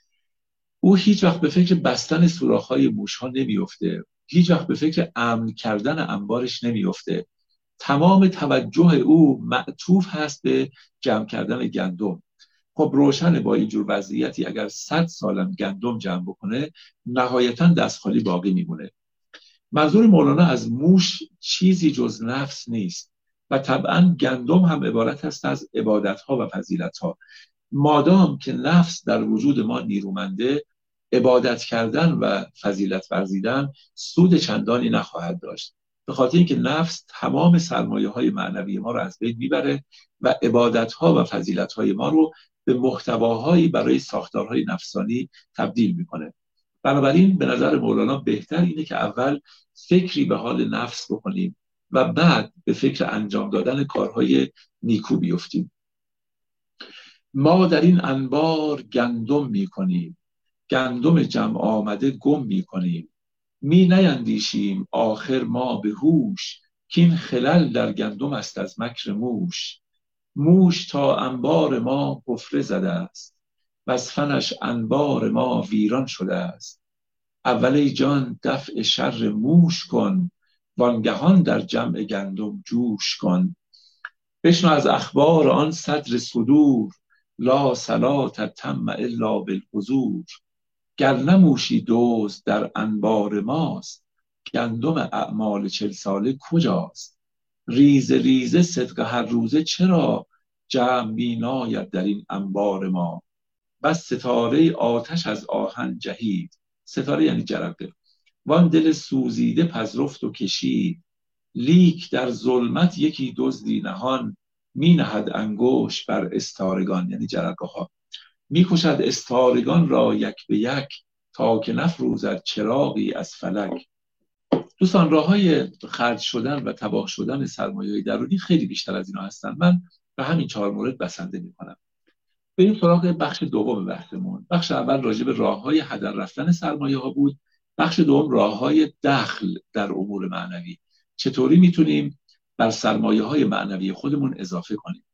او هیچ وقت به فکر بستن سوراخ‌های موش‌ها نمیفته، هیچ وقت به فکر امن کردن انبارش نمیفته. تمام توجه او معطوف هست به جمع کردن گندم. خب روشنه با اینجور وضعیتی اگر صد سالم گندم جمع بکنه، نهایتاً دست خالی باقی میمونه. منظور مولانا از موش چیزی جز نفس نیست و طبعاً گندم هم عبارت است از عبادت‌ها و فضیلت‌ها. مادام که نفس در وجود ما نیرومنده، عبادت کردن و فضیلت ورزیدن سود چندانی نخواهد داشت، به خاطر اینکه نفس تمام سرمایه‌های معنوی ما رو از بین میبره و عبادت‌ها و فضیلت‌های ما رو به محتواهایی برای ساختارهای نفسانی تبدیل میکنه. بنابراین به نظر مولانا بهتر اینه که اول فکری به حال نفس بکنیم و بعد به فکر انجام دادن کارهای نیکو بیفتیم. ما در این انبار گندم میکنیم، گندم جمع آمده گم میکنیم. می نیندیشیم آخر ما به هوش، که این خلل در گندم است از مکر موش. موش تا انبار ما حفره زده است، و از فنش انبار ما ویران شده است. اول ای جان دفع شر موش کن، وانگهان در جمع گندم جوش کن. بشنو از اخبار آن صدر صدور، لا صلاة تم الا بالحضور. گر نموشی دزد در انبار ماست، گندم اعمال چل ساله کجاست؟ ریزه ریزه صدق هر روزه چرا، جمع می ناید در این انبار ما. بس ستاره آتش از آهن جهید، ستاره یعنی جرقه، وان دل سوزیده پذرفت و کشید. لیک در ظلمت یکی دزدی نهان، می نهد انگشت بر استارگان، یعنی جرقه ها، می کشد استارگان را یک به یک. تا که نفروزد چراغی از فلک. دوستان راه‌های خرج شدن و تباه شدن سرمایه‌های درونی خیلی بیشتر از اینا هستن. من به همین چهار مورد بسنده می‌کنم. بریم سراغ بخش دوم بحثمون. بخش اول راجع به راه‌های هدر رفتن سرمایه‌ها بود. بخش دوم راه‌های دخل در امور معنوی. چطوری میتونیم بر سرمایه‌های معنوی خودمون اضافه کنیم.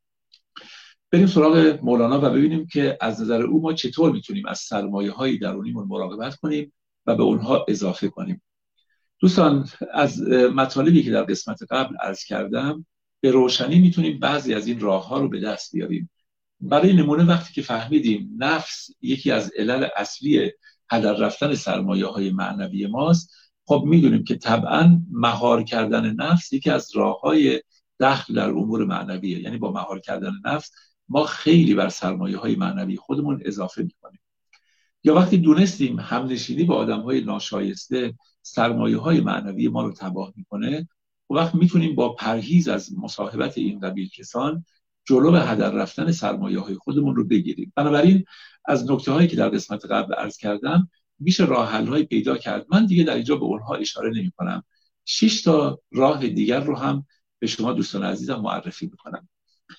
بریم سراغ مولانا و ببینیم که از نظر او ما چطور میتونیم از سرمایه‌های درونیمون مراقبت کنیم و به اونها اضافه کنیم. دوستان از مطالبی که در قسمت قبل عرض کردم به روشنی میتونیم بعضی از این راه‌ها رو به دست بیاریم. برای نمونه وقتی که فهمیدیم نفس یکی از علل اصلی هدر رفتن سرمایه‌های معنوی ماست، خب میدونیم که طبعاً مهار کردن نفس یکی از راه‌های دخل در امور معنویه. یعنی با مهار کردن نفس ما خیلی بر سرمایه‌های معنوی خودمون اضافه می‌کنیم. یا وقتی دونستیم همنشینی با آدم‌های ناشایسته سرمایه‌های معنوی ما رو تباه می‌کنه، و وقت میتونیم با پرهیز از مصاحبت این قبیل کسان جلو به هدر رفتن سرمایه‌های خودمون رو بگیریم. بنابراین از نکته‌هایی که در قسمت قبل عرض کردم میشه راه حل‌های پیدا کرد. من دیگه در اینجا به اونها اشاره نمی‌کنم. شش تا راه دیگر رو هم به شما دوستان عزیزم معرفی می‌کنم.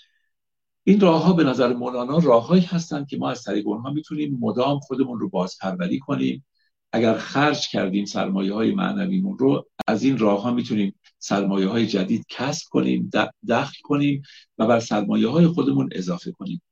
این راه‌ها به نظر مولانا راه‌هایی هستند که ما از طریق اونها میتونیم مدام خودمون رو بازپروری کنیم. اگر خرج کردیم سرمایه‌های معنویمون رو، از این راه‌ها میتونیم سرمایه‌های جدید کسب کنیم، دخل کنیم و بر سرمایه‌های خودمون اضافه کنیم.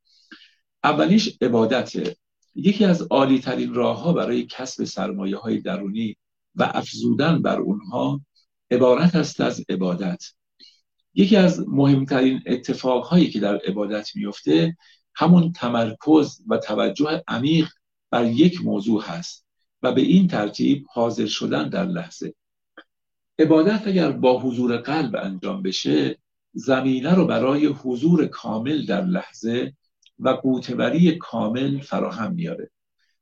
اولیش عبادته. یکی از عالی‌ترین راه‌ها برای کسب سرمایه‌های درونی و افزودن بر اونها عبارت است از عبادت. یکی از مهمترین اتفاقهایی که در عبادت میفته همون تمرکز و توجه عمیق بر یک موضوع هست و به این ترتیب حاضر شدن در لحظه. عبادت اگر با حضور قلب انجام بشه، زمینه رو برای حضور کامل در لحظه و قوت‌وری کامل فراهم میاره.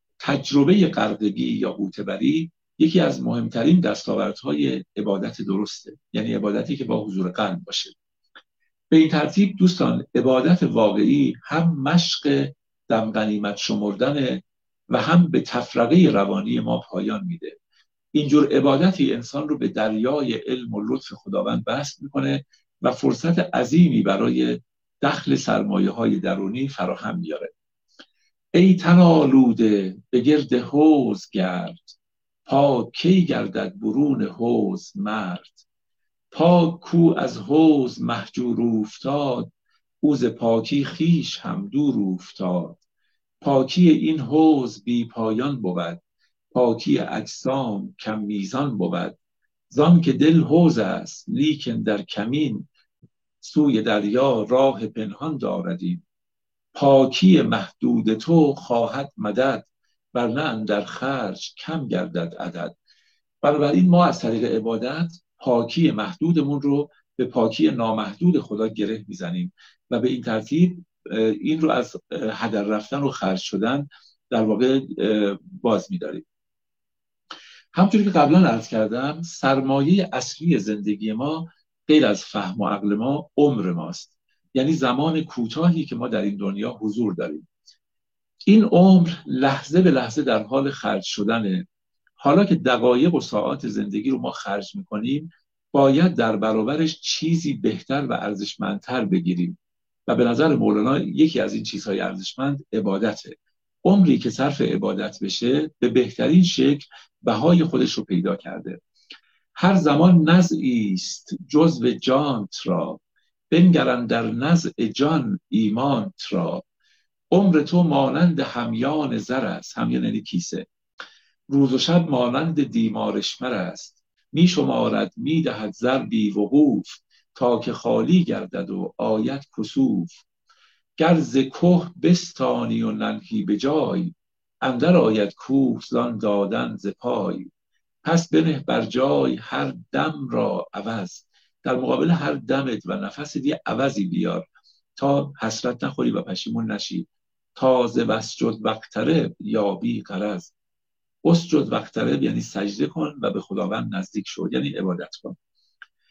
تجربه غرقگی یا قوت‌وری یکی از مهمترین دستاوردهای عبادت درسته، یعنی عبادتی که با حضور قلب باشه. به این ترتیب دوستان عبادت واقعی هم مشق دم غنیمت شمردن و هم به تفرقه روانی ما پایان میده. اینجور عبادتی انسان رو به دریای علم و لطف خداوند بسط میکنه و فرصت عظیمی برای دخل سرمایه‌های درونی فراهم میاره. ای تن آلوده به گرد حوض گرد، پاک کی گردد برون حوض مرد. پاک کو از حوض مهجور افتاد، او ز پاکی خویش هم دور افتاد. پاکی این حوض بی پایان بود، پاکی اجسام کم میزان بود. زان که دل حوض است لیکن در کمین، سوی دریا راه پنهان داردیم. پاکی محدود تو خواهد مدد، ورنه اندر خرج کم گردد عدد. بنابراین ما از طریق عبادت پاکی محدودمون رو به پاکی نامحدود خدا گره میزنیم و به این ترتیب این رو از هدر رفتن و خرج شدن در واقع باز می‌داریم. همونطوری که قبلا عرض کردم، سرمایه اصلی زندگی ما غیر از فهم و عقل ما عمر ماست، یعنی زمان کوتاهی که ما در این دنیا حضور داریم. این عمر لحظه به لحظه در حال خرج شدنه. حالا که دقایق و ساعات زندگی رو ما خرج میکنیم، باید در برابرش چیزی بهتر و ارزشمندتر بگیریم و به نظر مولانا یکی از این چیزهای ارزشمند عبادته. عمری که صرف عبادت بشه به بهترین شکل بهای خودش رو پیدا کرده. هر زمان نزعی است جزو جانت را، بنگرن در نزع جان ایمانت را. عمر تو مانند همیان زر است، همیان یعنی کیسه، روز و شب مانند دیمارشمر است. می شمارد می دهد زر بی وقوف، تا که خالی گردد و آید کسوف. گر ز که بستانی و ننهی به جای، اندر آید کوه زان دادن ز پای. پس بنه بر جای هر دم را عوض، در مقابل هر دمت و نفست یه عوضی بیار تا حسرت نخوری و پشیمون نشی. تازه وسجد وقترب یابی غرض. اسجد وقترب یعنی سجده کن و به خداوند نزدیک شو، یعنی عبادت کن.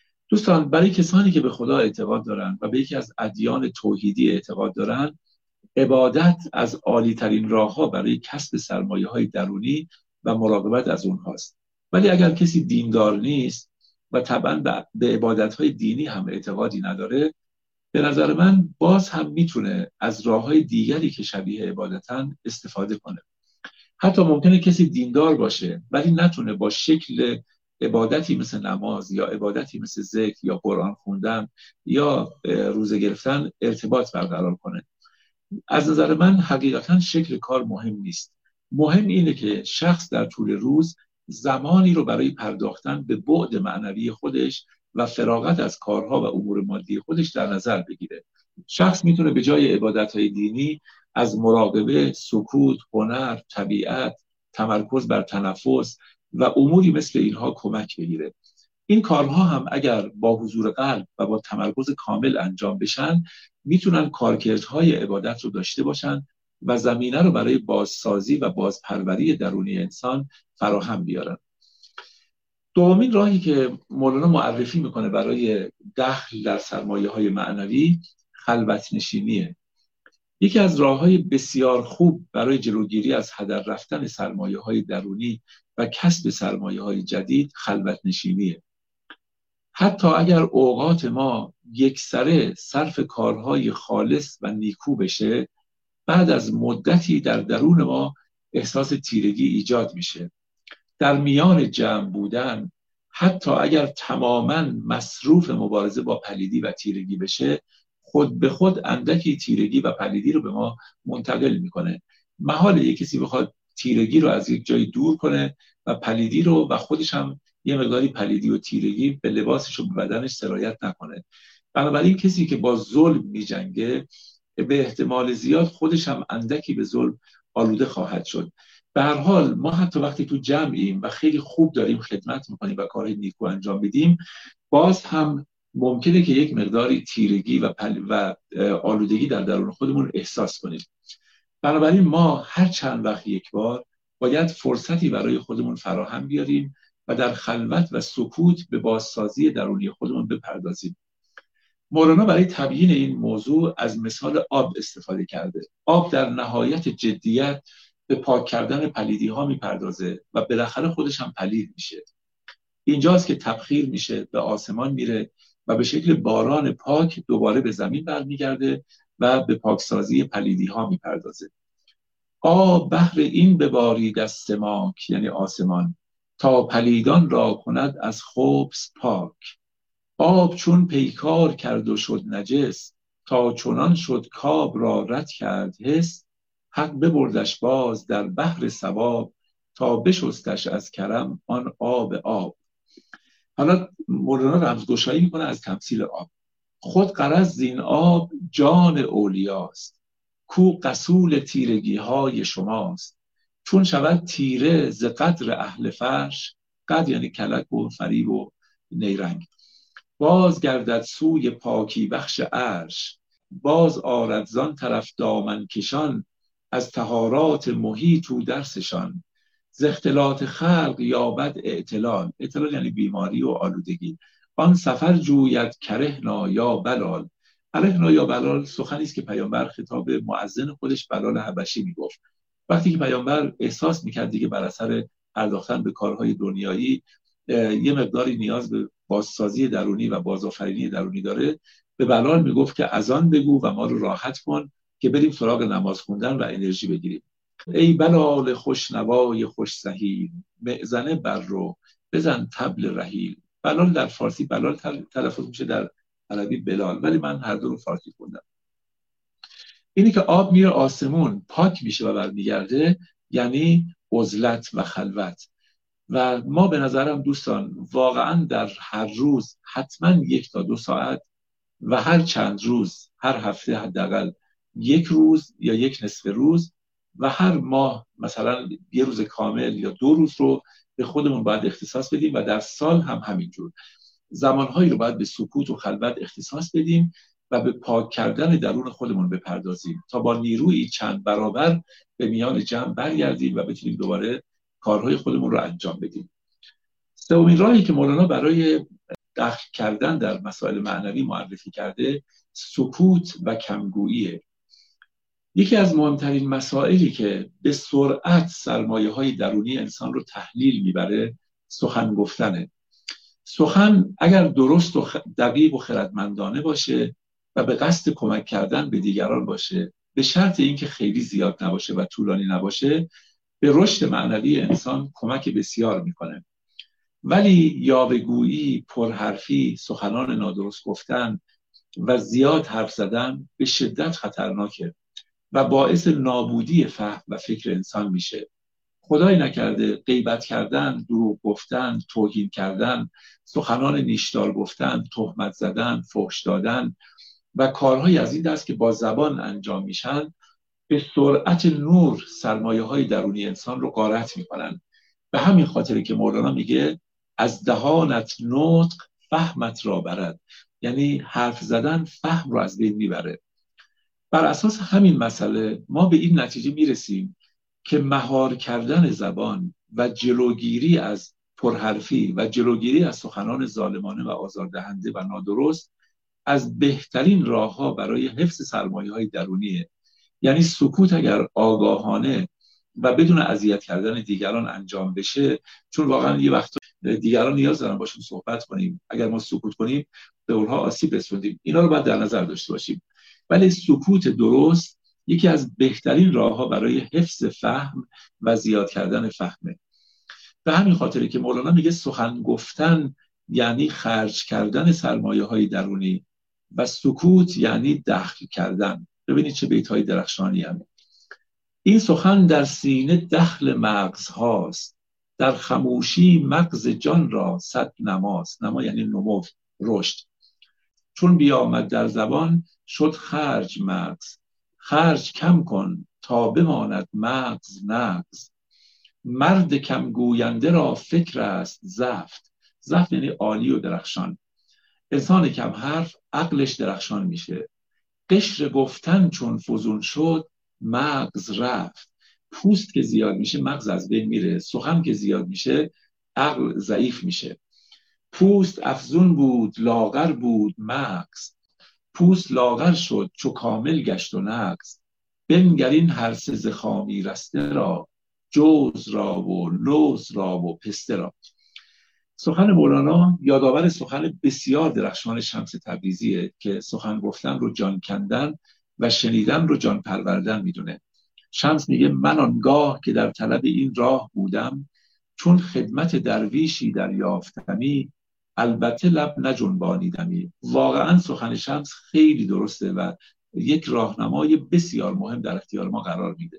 دوستان برای کسانی که به خدا اعتقاد دارن و به یکی از ادیان توحیدی اعتقاد دارن، عبادت از عالی ترین راه ها برای کسب سرمایه های درونی و مراقبت از اونهاست. ولی اگر کسی دیندار نیست و طبعا به عبادت های دینی هم اعتقادی نداره، به نظر من باز هم میتونه از راه های دیگری که شبیه عبادتن استفاده کنه. حتی ممکنه کسی دیندار باشه ولی نتونه با شکل عبادتی مثل نماز یا عبادتی مثل ذکر یا قرآن خوندن یا روزه گرفتن ارتباط برقرار کنه. از نظر من حقیقتا شکل کار مهم نیست. مهم اینه که شخص در طول روز زمانی رو برای پرداختن به بعد معنوی خودش و فراغت از کارها و امور مادی خودش در نظر بگیره. شخص میتونه به جای عبادت‌های دینی از مراقبه، سکوت، هنر، طبیعت، تمرکز بر تنفس و اموری مثل اینها کمک بگیره. این کارها هم اگر با حضور قلب و با تمرکز کامل انجام بشن، میتونن کارکردهای عبادت رو داشته باشن و زمینه رو برای بازسازی و بازپروری درونی انسان فراهم بیارن. دومین راهی که مولانا معرفی میکنه برای دخل در سرمایه‌های معنوی خلوت نشینیه. یکی از راه‌های بسیار خوب برای جلوگیری از هدر رفتن سرمایه‌های درونی و کسب سرمایه‌های جدید خلوت نشینیه. حتی اگر اوقات ما یکسره صرف کارهای خالص و نیکو بشه، بعد از مدتی در درون ما احساس تیرگی ایجاد میشه. در میان جمع بودن، حتی اگر تماماً مصروف مبارزه با پلیدی و تیرگی بشه، خود به خود اندکی تیرگی و پلیدی رو به ما منتقل میکنه. محاله یک کسی بخواد تیرگی رو از یک جای دور کنه و پلیدی رو و خودش هم یه مقداری پلیدی و تیرگی به لباسش و به بدنش سرایت نکنه. بنابراین کسی که با ظلم میجنگه به احتمال زیاد خودش هم اندکی به ظلم آلوده خواهد شد. به هر حال ما حتی وقتی تو جمعیم و خیلی خوب داریم خدمت میکنیم و کارهای نیکو انجام بدیم، باز هم ممکنه که یک مقداری تیرگی و, پل و آلودگی در درون خودمون احساس کنیم. بنابراین ما هر چند وقت یک بار باید فرصتی برای خودمون فراهم بیاریم و در خلوت و سکوت به بازسازی درونی خودمون بپردازیم. مولانا برای تبیین این موضوع از مثال آب استفاده کرده. آب در نهایت جدیت به پاک کردن پلیدی ها میپردازه و بالاخره خودش هم پلید میشه. اینجاست که تبخیر میشه، به آسمان میره و به شکل باران پاک دوباره به زمین برمیگرده و به پاکسازی پلیدی ها میپردازه. آب بحر این ببارید از سماک، یعنی آسمان، تا پلیدان را کند از خبث پاک. آب چون پیکار کرد و شد نجس، تا چنان شد کآب را رد کرد حس. حق ببردش باز در بحر ثواب، تا بشستش از کرم آن آب آب. حالا مولانا رمزگشایی میکنه از تمثیل آب. خود غرض زین آب جان اولیاست، کو غسول تیرگی های شماست. چون شود تیره ز قدر اهل فرش، قدر یعنی کلک و فریب و نیرنگ، باز گردد سوی پاکی بخش عرش. باز آرد زان طرف دامن کشان، از طهارات محیط و درسشان. ز اختلاط خلق یابد اعتلال، اعتلال یعنی بیماری و آلودگی. آن سفر جوید کرهنا یا بلال. کرهنا یا بلال سخنی است که پیامبر خطاب مؤذن خودش بلال حبشی میگفت. وقتی که پیامبر احساس میکرد دیگه بر اثر پرداختن به کارهای دنیایی یه مقداری نیاز به بازسازی درونی و بازآفرینی درونی داره، به بلال میگفت که اذان بگو و ما رو راحت کن که بریم سراغ نماز خوندن و انرژی بگیریم. ای بلال خوشنوای خوش سهیل، مئذنه بر رو بزن طبل رحیل. بلال در فارسی بلال تلفظ میشه، در عربی بلال، ولی من هر دو رو فارسی خوندم. اینی که آب میره آسمون، پاک میشه و برمیگرده، یعنی عزلت و خلوت. و ما به نظرم دوستان واقعا در هر روز حتما یک تا دو ساعت و هر چند روز، هر هفته حداقل یک روز یا یک نصف روز و هر ماه مثلا یه روز کامل یا دو روز رو به خودمون باید اختصاص بدیم و در سال هم همینجور زمانهایی رو باید به سکوت و خلوت اختصاص بدیم و به پاک کردن درون خودمون بپردازیم تا با نیروی چند برابر به میان جمع برگردیم و بتونیم دوباره کارهای خودمون رو انجام بدیم. سومین راهی که مولانا برای دخل کردن در مسائل معنوی معرفی کرده سکوت و کمگوییه. یکی از مهمترین مسائلی که به سرعت سرمایه‌های درونی انسان رو تحلیل میبره سخن گفتنه. سخن اگر درست و دقیق و خردمندانه باشه و به قصد کمک کردن به دیگران باشه، به شرط اینکه خیلی زیاد نباشه و طولانی نباشه، به رشد معنوی انسان کمک بسیار میکنه. ولی یاوه‌گویی، پرحرفی، سخنان نادرست گفتن و زیاد حرف زدن به شدت خطرناکه و باعث نابودی فهم و فکر انسان میشه. خدای نکرده غیبت کردن، دروغ گفتن، توهین کردن، سخنان نیشدار گفتن، تهمت زدن، فحش دادن و کارهای از این دست که با زبان انجام میشن به سرعت نور سرمایه‌های درونی انسان رو غارت میکنن. به همین خاطره که مولانا میگه از دهانت نطق فهمت را برد، یعنی حرف زدن فهم رو از بین میبره. بر اساس همین مسئله ما به این نتیجه میرسیم که مهار کردن زبان و جلوگیری از پرحرفی و جلوگیری از سخنان ظالمانه و آزاردهنده و نادرست از بهترین راه‌ها برای حفظ سرمایه‌های درونیه. یعنی سکوت اگر آگاهانه و بدون اذیت کردن دیگران انجام بشه، چون واقعا یه وقت دیگران نیاز دارن باشون صحبت کنیم، اگر ما سکوت کنیم به اونها آسیب رسوندیم، اینا رو باید در نظر داشته باشیم. ولی سکوت درست یکی از بهترین راه‌ها برای حفظ فهم و زیاد کردن فهمه. به همین خاطره که مولانا میگه سخن گفتن یعنی خرج کردن سرمایه‌های درونی و سکوت یعنی دخل کردن. ببینید چه بیت‌های درخشانی هم. این سخن در سینه دخل مغز هاست، در خموشی مغز جان را صد نماست. نما یعنی نمو، رشد. چون بیامد در زبان شد خرج مغز، خرج کم کن تا بماند مغز نغز. مرد کم گوینده را فکر است زفت، زفت یعنی عالی و درخشان. انسان کم حرف عقلش درخشان میشه. قشر گفتن چون فزون شد مغز رفت. پوست که زیاد میشه مغز از بین میره، سخن که زیاد میشه عقل ضعیف میشه. پوست افزون بود لاغر بود مغز، پوست لاغر شد چو کامل گشت و نغز. بنگر این هر سه ز خامی رسته را، جوز را و لوز را و پسته را. سخن مولانا یادآور سخن بسیار درخشان شمس تبریزیه که سخن گفتن رو جان کندن و شنیدن رو جان پروردن میدونه. شمس میگه من آنگاه که در طلب این راه بودم، چون خدمت درویشی دریافتمی، البته لب نجنبانیدمی. واقعا سخن شمس خیلی درسته و یک راهنمای بسیار مهم در اختیار ما قرار میده.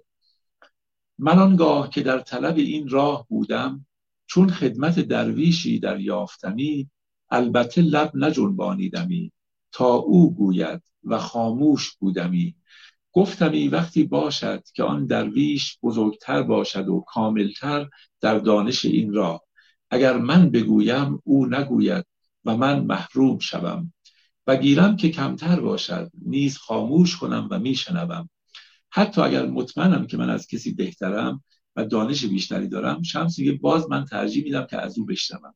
من آنگاه که در طلب این راه بودم، چون خدمت درویشی دریافتمی، البته لب نجنبانیدمی، تا او گوید و خاموش بودمی. گفتمی وقتی باشد که آن درویش بزرگتر باشد و کاملتر در دانش این راه، اگر من بگویم او نگوید و من محروم شوم، و گیرم که کمتر باشد نیز خاموش کنم و میشنوم. حتی اگر مطمئنم که من از کسی بهترم و دانش بیشتری دارم، شمس میگه باز من ترجیح میدم که از او بشنوم.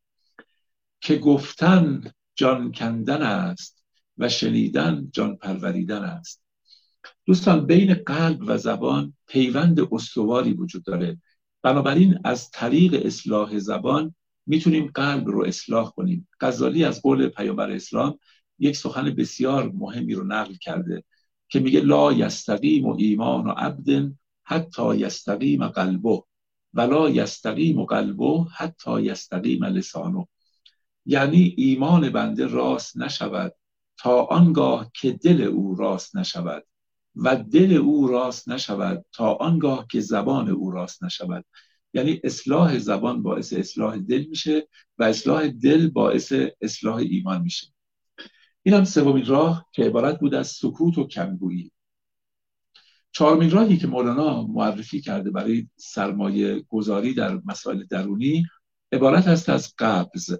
که گفتن جان کندن است و شنیدن جان پروریدن است. دوستان بین قلب و زبان پیوند استواری وجود داره. بنابراین از طریق اصلاح زبان میتونیم قلب رو اصلاح کنیم. غزالی از قول پیامبر اسلام یک سخن بسیار مهمی رو نقل کرده که میگه لا یستقیم و ایمان و عبد حتی یستقیم قلبه ولا یستقیم قلبه حتی یستقیم لسانه. یعنی ایمان بنده راست نشود تا آنگاه که دل او راست نشود و دل او راست نشود تا آنگاه که زبان او راست نشود. یعنی اصلاح زبان باعث اصلاح دل میشه و اصلاح دل باعث اصلاح ایمان میشه. این هم سومین راه که عبارت بود از سکوت و کمگویی. چهارمین راهی که مولانا معرفی کرده برای سرمایه گذاری در مسائل درونی عبارت است از قبض.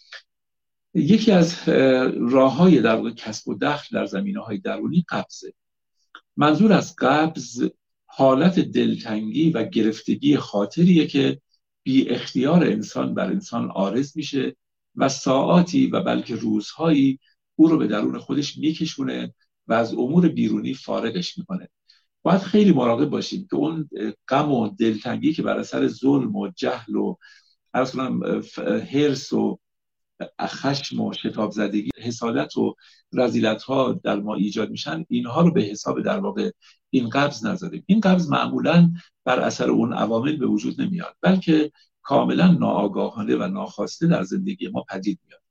یکی از راه‌های در واقع کسب و دخل در زمینه‌های درونی قبضه. منظور از قبض حالت دلتنگی و گرفتگی خاطریه که بی اختیار انسان بر انسان عارض میشه و ساعاتی و بلکه روزهایی او رو به درون خودش میکشونه و از امور بیرونی فارغش میکنه. باید خیلی مراقب باشیم که اون غم و دلتنگی که بر اثر ظلم و جهل و عرض کنم حرص و خشم و شتاب زدگی، حسادت و رذیلت ها در ما ایجاد میشن، اینها رو به حساب در واقع این قبض نذاریم. این قبض معمولا بر اثر اون عوامل به وجود نمیاد، بلکه کاملا ناآگاهانه و ناخواسته در زندگی ما پدید میاد.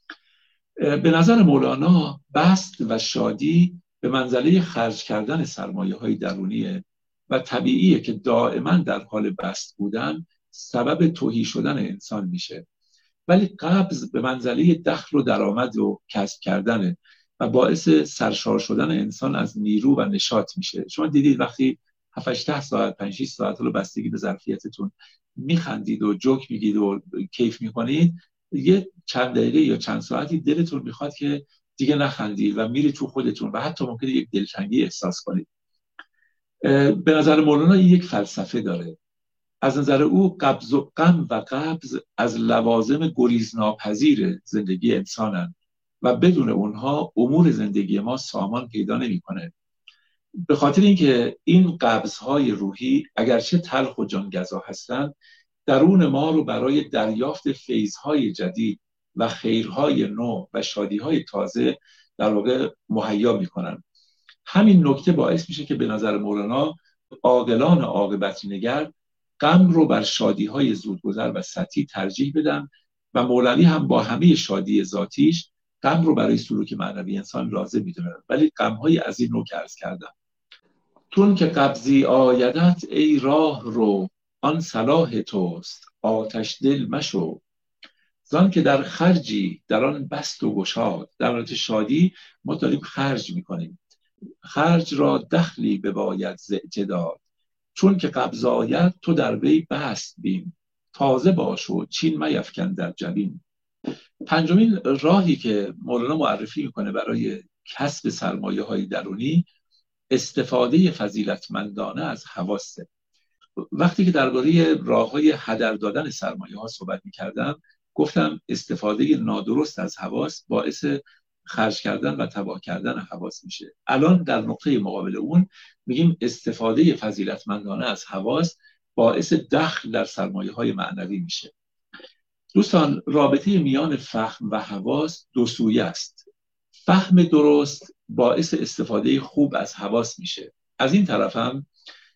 به نظر مولانا بسط و شادی به منزله خرج کردن سرمایه های درونیه و طبیعیه که دائما در حال بسط بودن سبب تهی شدن انسان میشه، ولی قبض به منزله دخل و درآمد و کسب کردنه و باعث سرشار شدن انسان از نیرو و نشاط میشه. شما دیدید وقتی هفت هشت ساعت پنج شش ساعت رو بستگی به ظرفیتتون میخندید و جوک میگید و کیف میکنید، یه چند دقیقه یا چند ساعتی دلتون میخواد که دیگه نخندید و میری تو خودتون و حتی ممکنه یک دلتنگی احساس کنید. به نظر مولانا این یک فلسفه داره. از نظر او قبض و غم و قبض از لوازم گریزناپذیر زندگی انسانن و بدون اونها امور زندگی ما سامان پیدا نمیکنه. به خاطر اینکه این قبضهای روحی اگرچه تلخ و جانگزا هستند، درون ما رو برای دریافت فیضهای جدید و خیرهای نو و شادیهای تازه در واقع مهیا میکنن. همین نکته باعث میشه که به نظر مولانا عاقلان عاقبت نگر غم رو بر شادیهای زودگذر و سطحی ترجیح بدن و مولوی هم با همه شادی ذاتیش غم رو برای سلوک معنوی انسان لازم میدونه، ولی غم‌های از این نوع که عرض کردم. چون که قبضی آیدت ای راه رو، آن صلاح توست آتش دل مشو. زان که در خرجی در آن بست و گشاد. در حالت شادی ما داریم خرج میکنیم، خرج را دخلی بباید ز اعتداد. چون که قبض آید تو در وی بست بین، تازه باش و چین میفکن در جبین. پنجمین راهی که مولانا معرفی میکنه برای کسب سرمایه های درونی، استفاده فضیلتمندانه از حواسه. وقتی که درباره راه‌های هدر دادن سرمایه ها صحبت می‌کردم، گفتم استفاده نادرست از حواس باعث خرج کردن و تباه کردن حواس میشه. الان در نقطه مقابل اون میگیم استفاده فضیلتمندانه از حواس باعث دخل در سرمایه های معنوی میشه. دوستان، رابطه میان فهم و حواس دو سویه است. فهم درست باعث استفاده خوب از حواس میشه. از این طرف هم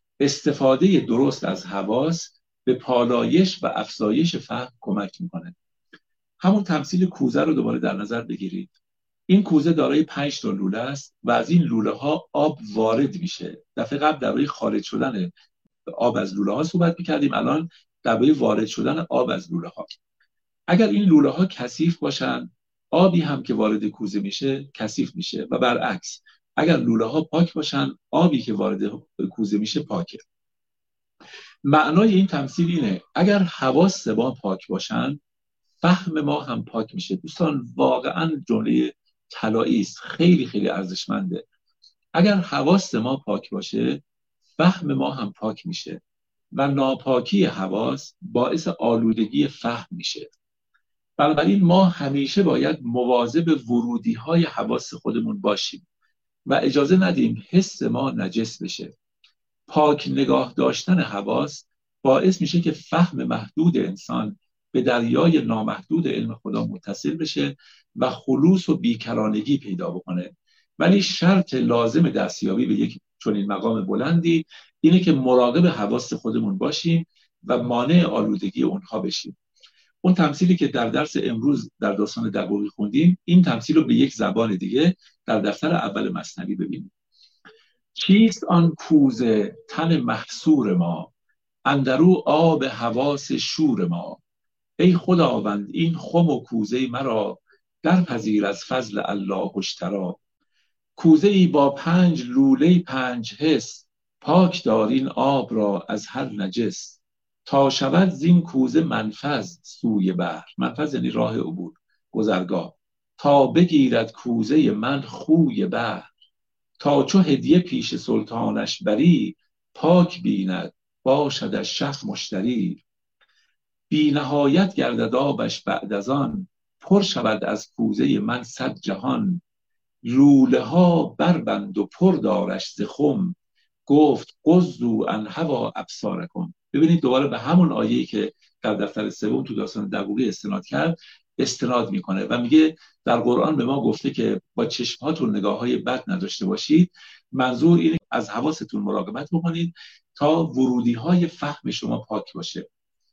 استفاده درست از حواس به پالایش و افزایش فهم کمک میکنه. همون تمثیل کوزه رو دوباره در نظر بگیرید. این کوزه دارای پنج تا لوله است و از این لوله ها آب وارد میشه. دفعه قبل درباره خارج شدن آب از لوله ها صحبت میکردیم، الان درباره وارد شدن آب از لوله ها. اگر این لوله ها کثیف باشن، آبی هم که وارد کوزه میشه کثیف میشه و برعکس. اگر لوله ها پاک باشن، آبی که وارد کوزه میشه پاکه. معنای این تمثیل اینه اگر حواس ما پاک باشن، فهم ما هم پاک میشه. دوستان، واقعا جمله طلایی است، خیلی خیلی ارزشمنده. اگر حواس ما پاک باشه، فهم ما هم پاک میشه و ناپاکی حواس باعث آلودگی فهم میشه. بنابراین ما همیشه باید مواظب ورودی های حواس خودمون باشیم و اجازه ندیم حس ما نجس بشه. پاک نگاه داشتن حواس باعث میشه که فهم محدود انسان به دریای نامحدود علم خدا متصل بشه و خلوص و بیکرانگی پیدا بکنه. ولی شرط لازم دستیابی به یک چنین مقام بلندی اینه که مراقب حواس خودمون باشیم و مانع آلودگی اونها بشیم. اون تمثیلی که در درس امروز در داستان دبوقی خوندیم، این تمثیل رو به یک زبان دیگه در دفتر اول مثنوی ببینیم. چیست آن کوزه تن محصور ما، اندرو آب حواس شور ما. ای خداوند این خم و کوزه مرا، در پذیر از فضل الله اشترا. کوزه ای با پنج لوله پنج حس، پاک دارین آب را از هر نجس. تا شود زین کوزه منفذ سوی بحر، منفذ یعنی راه عبور، گذرگاه. تا بگیرد کوزه من خوی بحر، تا چو هدیه پیش سلطانش بری. پاک بیند باشدش شه مشتری. بی نهایت گردد آبش بعد از آن، پر شود از کوزه من صد جهان. لوله ها بربند و پر دارش ز خم، گفت قضوا عن هوی ابصارکم. ببینید دوباره به همون آیه‌ای که در دفتر سوم تو داستان دقوقی استناد کرد استناد میکنه و میگه در قرآن به ما گفته که با چشمهاتون نگاه‌های بد نداشته باشید. منظور اینه از حواستون مراقبت بکنید تا ورودی‌های فهم شما پاک باشه.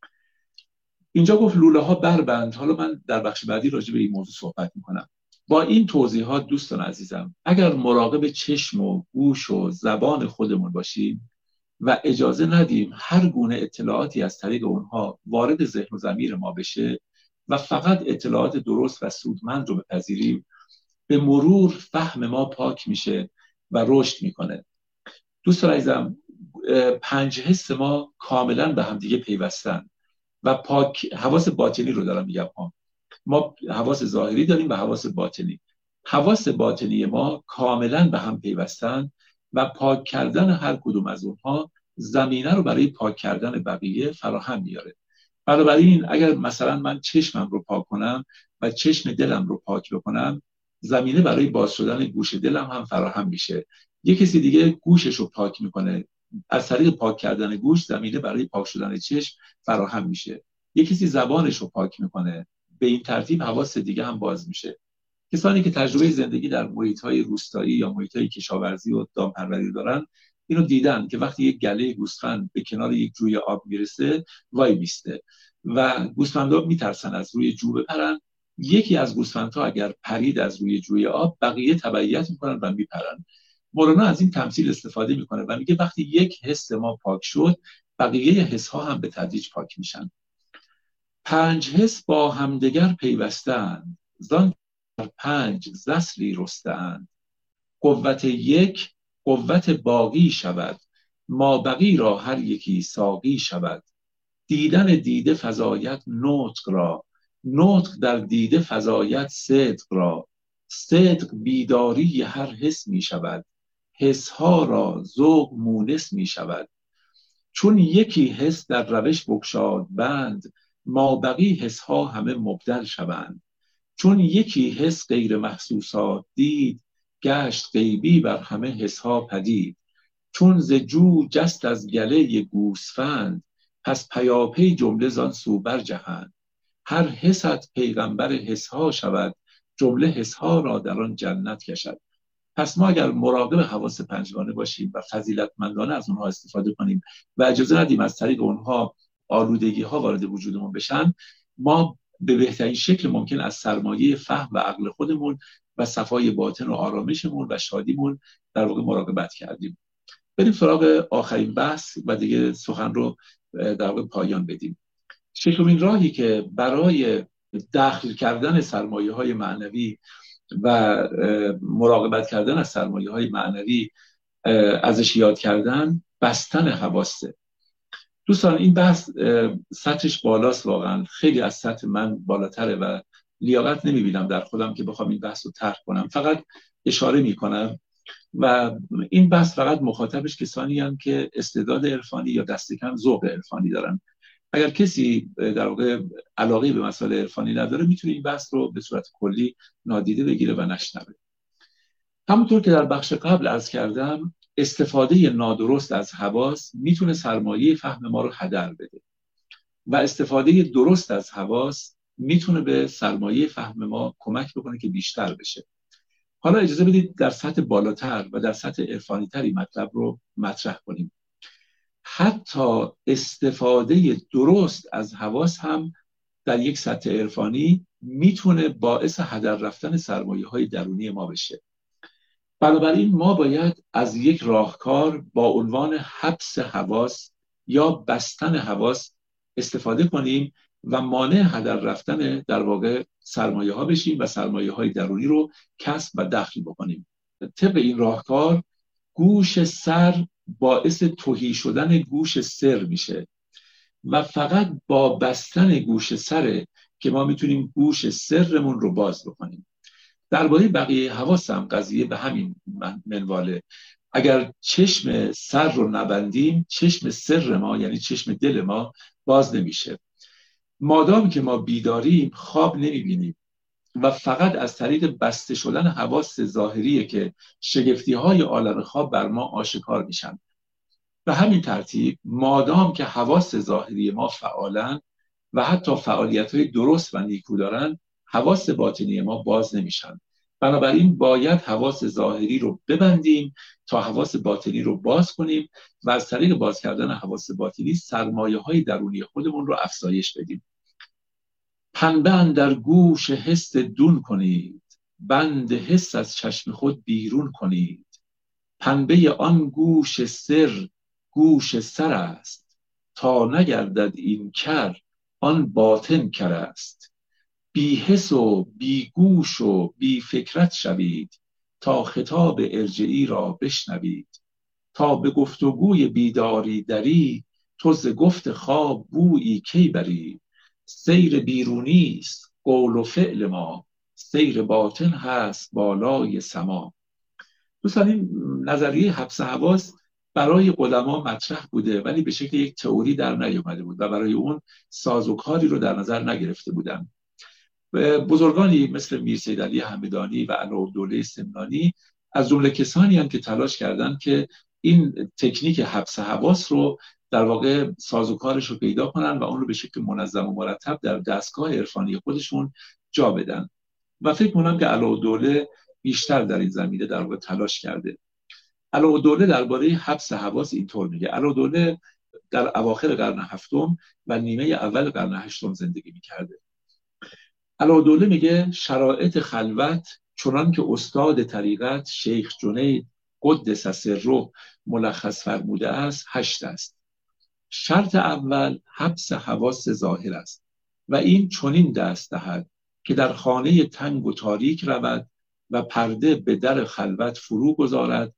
اینجا گفت لوله ها بربند. حالا من در بخش بعدی راجع به این موضوع صحبت میکنم. با این توضیحات دوستان عزیزم، اگر مراقب چشم و گوش و زبان خودمون باشیم و اجازه ندیم هر گونه اطلاعاتی از طریق اونها وارد ذهن و ضمیر ما بشه و فقط اطلاعات درست و سودمند رو بپذیریم، به مرور فهم ما پاک میشه و رشد میکنه. دوستان عزیزم، پنج حس ما کاملا به هم دیگه پیوستن و پاک حواس باطنی رو دارم میگم. ما حواس ظاهری داریم و حواس باطنی. حواس باطنی ما کاملا به هم پیوستن و پاک کردن هر کدوم از اونها زمینه رو برای پاک کردن بقیه فراهم میاره. بنابراین اگر مثلا من چشمم رو پاک کنم و چشم دلم رو پاک بکنم، زمینه برای باز شدن گوش دلم هم فراهم میشه. یه کسی دیگه گوشش رو پاک میکنه، از طریق پاک کردن گوش زمینه برای پاک شدن چشم فراهم میشه. یه کسی زبانش رو پاک میکنه، به این ترتیب حواس دیگه هم باز میشه. کسانی که تجربه زندگی در محیط‌های روستایی یا محیط‌های کشاورزی و دامپروری دارن، اینو دیدن که وقتی یک گله گوسفند به کنار یک جوی آب میرسه وای میسته و گوسفندها میترسن از روی جو بپرن. یکی از گوسفندها اگر پرید از روی جوی آب، بقیه تبعیت میکنن و میپرن. مولانا از این تمثیل استفاده میکنه و میگه وقتی یک حس ما پاک شد، بقیه حس‌ها هم به تدریج پاک میشن. پنج حس با همدیگر پیوستند، زان پنج زسری رستند. قوت یک قوت باقی شود، ما بقی را هر یکی ساقی شود. دیدن دیده فزاید نطق را، نطق در دیده فزاید صدق را. صدق بیداری هر حس می شود، حسها را ذوق مونس می شود. چون یکی حس در روش بگشاد بند، ما بقی حسها همه مبدل شوند. چون یکی حس غیر محسوسات دید، گشت غیبی بر همه حسها پدید. چون ز جو جست از گله گوسفند، پس پیاپی جمله زان سو برجهند. هر حست پیغمبر حسها شود، جمله حسها را در آن جنت کشد. پس ما اگر مراقب حواس پنجگانه باشیم و فضیلتمندانه از اونها استفاده کنیم و اجازه ندیم از طریق اونها آلودگی ها وارد وجودمون بشن، ما به بهترین شکل ممکن از سرمایه فهم و عقل خودمون و صفای باطن و آرامشمون و شادیمون در واقع مراقبت کردیم. بریم سراغ آخرین بحث و دیگه سخن رو در واقع پایان بدیم. ششمین راهی که برای داخل کردن سرمایه های معنوی و مراقبت کردن از سرمایه های معنوی ازش یاد کردن، بستن حواسه. دوستان این بحث سطحش بالاست، واقعا خیلی از سطح من بالاتره و لیاقت نمیبینم در خودم که بخوام این بحث رو طرح کنم. فقط اشاره میکنم و این بحث فقط مخاطبش کسانی هم که استعداد عرفانی یا دست کم ذوق عرفانی دارن. اگر کسی در واقع علاقه به مسائل عرفانی نداره، میتونه این بحث رو به صورت کلی نادیده بگیره و نشنوه. همونطور که در بخش قبل عرض کردم، استفاده نادرست از حواس میتونه سرمایه فهم ما رو هدر بده و استفاده درست از حواس میتونه به سرمایه فهم ما کمک بکنه که بیشتر بشه. حالا اجازه بدید در سطح بالاتر و در سطح عرفانی تری مطلب رو مطرح کنیم. حتی استفاده درست از حواس هم در یک سطح عرفانی میتونه باعث هدر رفتن سرمایه های درونی ما بشه. بنابراین ما باید از یک راهکار با عنوان حبس حواس یا بستن حواس استفاده کنیم و مانع هدر رفتن در واقع سرمایه ها بشیم و سرمایه های درونی رو کسب و دخل بکنیم. طبق این راهکار گوش سر باعث تهی شدن گوش سر میشه و فقط با بستن گوش سره که ما میتونیم گوش سرمون رو باز بکنیم. درباره بقیه حواس هم قضیه به همین منواله. اگر چشم سر رو نبندیم، چشم سر ما یعنی چشم دل ما باز نمیشه. مادام که ما بیداریم خواب نمیبینیم و فقط از طریق بسته شدن حواس ظاهریه که شگفتی های عالم خواب بر ما آشکار میشن. به همین ترتیب مادام که حواس ظاهری ما فعالن و حتی فعالیت‌های درست و نیکو دارن، حواس باطنی ما باز نمیشن. بنابراین باید حواس ظاهری رو ببندیم تا حواس باطنی رو باز کنیم و از طریق باز کردن حواس باطنی سرمایه‌های درونی خودمون رو افزایش بدیم. پنبه اندر گوش حس دون کنید، بند حس از چشم خود بیرون کنید. پنبه آن گوش سر گوش سر است، تا نگردد این کر آن باطن کر است. بی حس و بی گوش و بی فکرت شوید، تا خطاب ارجعی را بشنوید. تا به گفتگوی بیداری دری، تو ز گفت خواب بویی کی بری. سیر بیرونی است قول و فعل ما، سیر باطن هست بالای سما. دوستان این نظریه حبس حواس برای قدما مطرح بوده ولی به شکل یک تئوری در نیامده بود و برای اون سازوکاری رو در نظر نگرفته بودن. بزرگانی مثل میر سید علی همدانی و علاءالدوله سمنانی از جمله کسانی هستند که تلاش کردند که این تکنیک حبس حواس رو در واقع سازوکارش رو پیدا کنن و اون رو به شکل منظم و مرتب در دستگاه عرفانی خودشون جا بدن و فکر کنم که علاءالدوله بیشتر در این زمینه در واقع تلاش کرده. علاءالدوله درباره حبس حواس اینطور میگه. علاءالدوله در اواخر قرن هفتم و نیمه اول قرن هشتم زندگی میکرده. علاءالدوله میگه شرایط خلوت چنان که استاد طریقت شیخ جنید قدس سره ملخص فرموده است هشت است. شرط اول حبس حواس ظاهر است و این چنین دست دهد که در خانه تنگ و تاریک رود و پرده به در خلوت فرو گذارد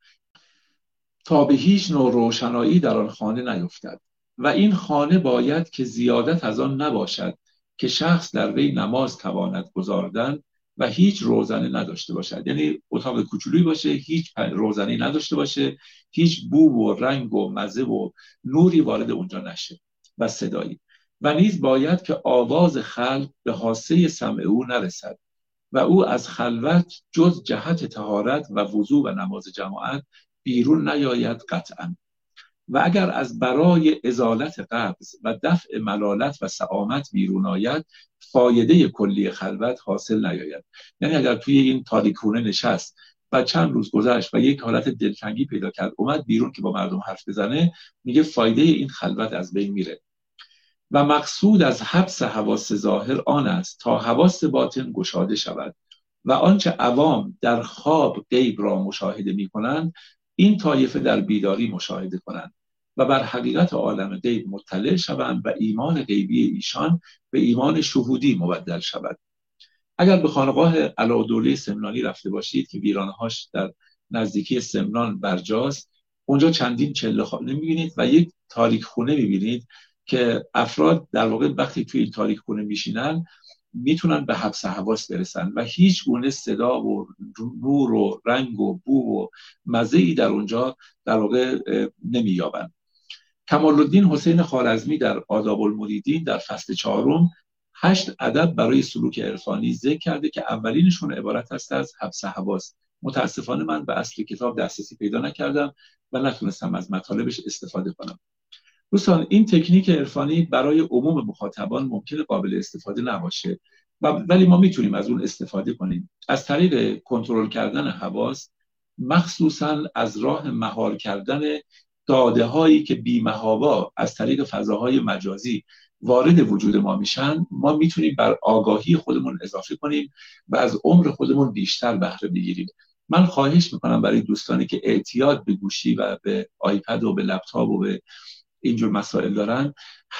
تا به هیچ نوع روشنایی در آن خانه نیفتد و این خانه باید که زیادت از آن نباشد که شخص در وی نماز تواند گذاردن و هیچ روزنه نداشته باشد. یعنی اتاق کوچولویی باشه، هیچ روزنه نداشته باشه، هیچ بو و رنگ و مزه و نوری وارد اونجا نشه و صدایی. و نیز باید که آواز خلق به حاسه سمع او نرسد و او از خلوت جز جهت طهارت و وضو و نماز جماعت بیرون نیاید قطعا. و اگر از برای ازالت قبض و دفع ملالت و سآمت بیرون آید، فایده کلی خلوت حاصل نیاید. یعنی اگر توی این تاریکونه نشست و چند روز گذشت و یک حالت دلتنگی پیدا کرد اومد بیرون که با مردم حرف بزنه، میگه فایده این خلوت از بین میره. و مقصود از حبس حواس ظاهر آن است تا حواس باطن گشاده شود و آنچه عوام در خواب غیب را مشاهده میکنند این طایفه در بیداری مشاهده کنند و بر حقیقت عالم غیب مطلع شوند و ایمان غیبی ایشان به ایمان شهودی مبدل شود. اگر به خانقاه علاءالدوله سمنانی رفته باشید که ویرانهاش در نزدیکی سمنان برجاست، اونجا چندین چله خانه میبینید و یک تاریک خونه میبینید که افراد در واقع وقتی توی این تاریک خونه میشینن میتونن به حبس حواس برسن و هیچ گونه صدا و نور و رنگ و بو و مزه‌ای در اونجا در واقع نمییابن. کمال الدین حسین خوارزمی در آداب المریدین در فصل چهارم هشت ادب برای سلوک عرفانی ذکر کرده که اولینشون عبارت است از حبس حواس. متاسفانه من به اصل کتاب دسترسی پیدا نکردم و نتونستم از مطالبش استفاده کنم. دوستان این تکنیک عرفانی برای عموم مخاطبان ممکنه قابل استفاده نباشه ولی ما میتونیم از اون استفاده کنیم از طریق کنترل کردن حواس، مخصوصا از راه مهار کردن داده هایی که بی محابا از طریق فضاهای مجازی وارد وجود ما میشن. ما میتونیم بر آگاهی خودمون اضافه کنیم و از عمر خودمون بیشتر بهره بگیریم. من خواهش میکنم برای دوستانی که اعتیاد به گوشی و به آیپد و به لپتاپ و به اینجور مسائل دارن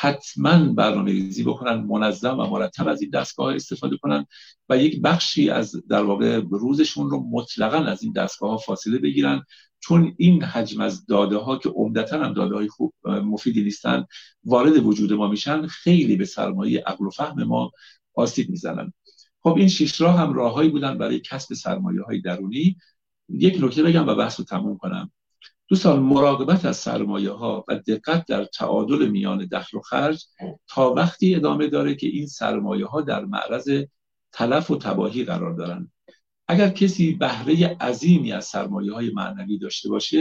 حتما برنامه‌ریزی بکنن، منظم و مرتب از این دستگاه استفاده کنن و یک بخشی از در واقع روزشون رو مطلقاً از این دستگاه ها فاصله بگیرن، چون این حجم از داده ها که عمدتاً هم داده های خوب مفیدی نیستن وارد وجود ما میشن، خیلی به سرمایه عقل و فهم ما آسیب میزنن. خب این شش راه هم راههایی بودن برای کسب سرمایه های درونی. یک نکته بگم و بحث رو تموم کنم. دوستان مراقبت از سرمایه ها و دقت در تعادل میان دخل و خرج تا وقتی ادامه داره که این سرمایه ها در معرض تلف و تباهی قرار دارن. اگر کسی بهره عظیمی از سرمایه های معنوی داشته باشه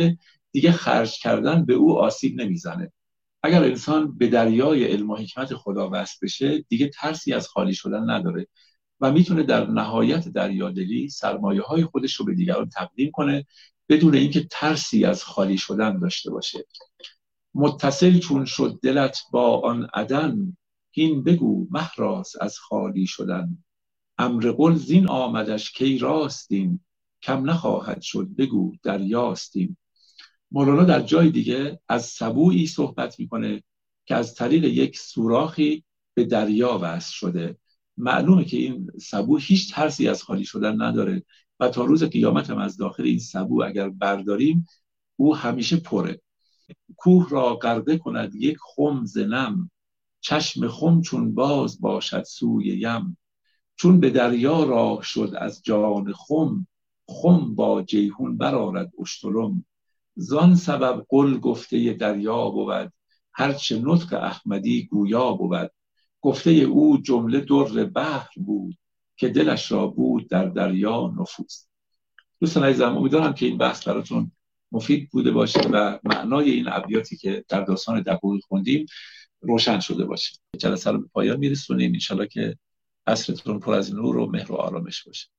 دیگه خرج کردن به او آسیب نمیزنه. اگر انسان به دریای علم و حکمت خدا وصل بشه، دیگه ترسی از خالی شدن نداره و میتونه در نهایت دریادلی سرمایه های خودش رو به دیگران تقدیم کنه بدون اینکه ترسی از خالی شدن داشته باشه. متصل چون شد دلت با آن عدن، هین بگو مهراز از خالی شدن. امر قل زین آمدش کی راستیم، کم نخواهد شد بگو دریاستیم. مولانا در جای دیگه از سبویی صحبت میکنه که از طریق یک سوراخی به دریا وصل شده. معلومه که این سبو هیچ ترسی از خالی شدن نداره و تا روز قیامت هم از داخل این سبو اگر برداریم او همیشه پره. کوه را غرقه کند یک خم ز نم، چشم خم چون باز باشد سوی یم. چون به دریا راه شد از جان خم، خم با جیحون برآرد اشترم. زان سبب قل گفته دریا بود، هرچه نطق احمدی گویا بود. گفته او جمله در بحر بود، که دلش را بود در دریا نفوذ. دوستان عزیزم، امیدوارم که این بحث براتون مفید بوده باشه و معنای این ابیاتی که در داستان دبوی خوندیم روشن شده باشه. جلسه رو به پایان میرسونیم. انشالله که عصرتون پر از نور و مهر و آرامش باشه.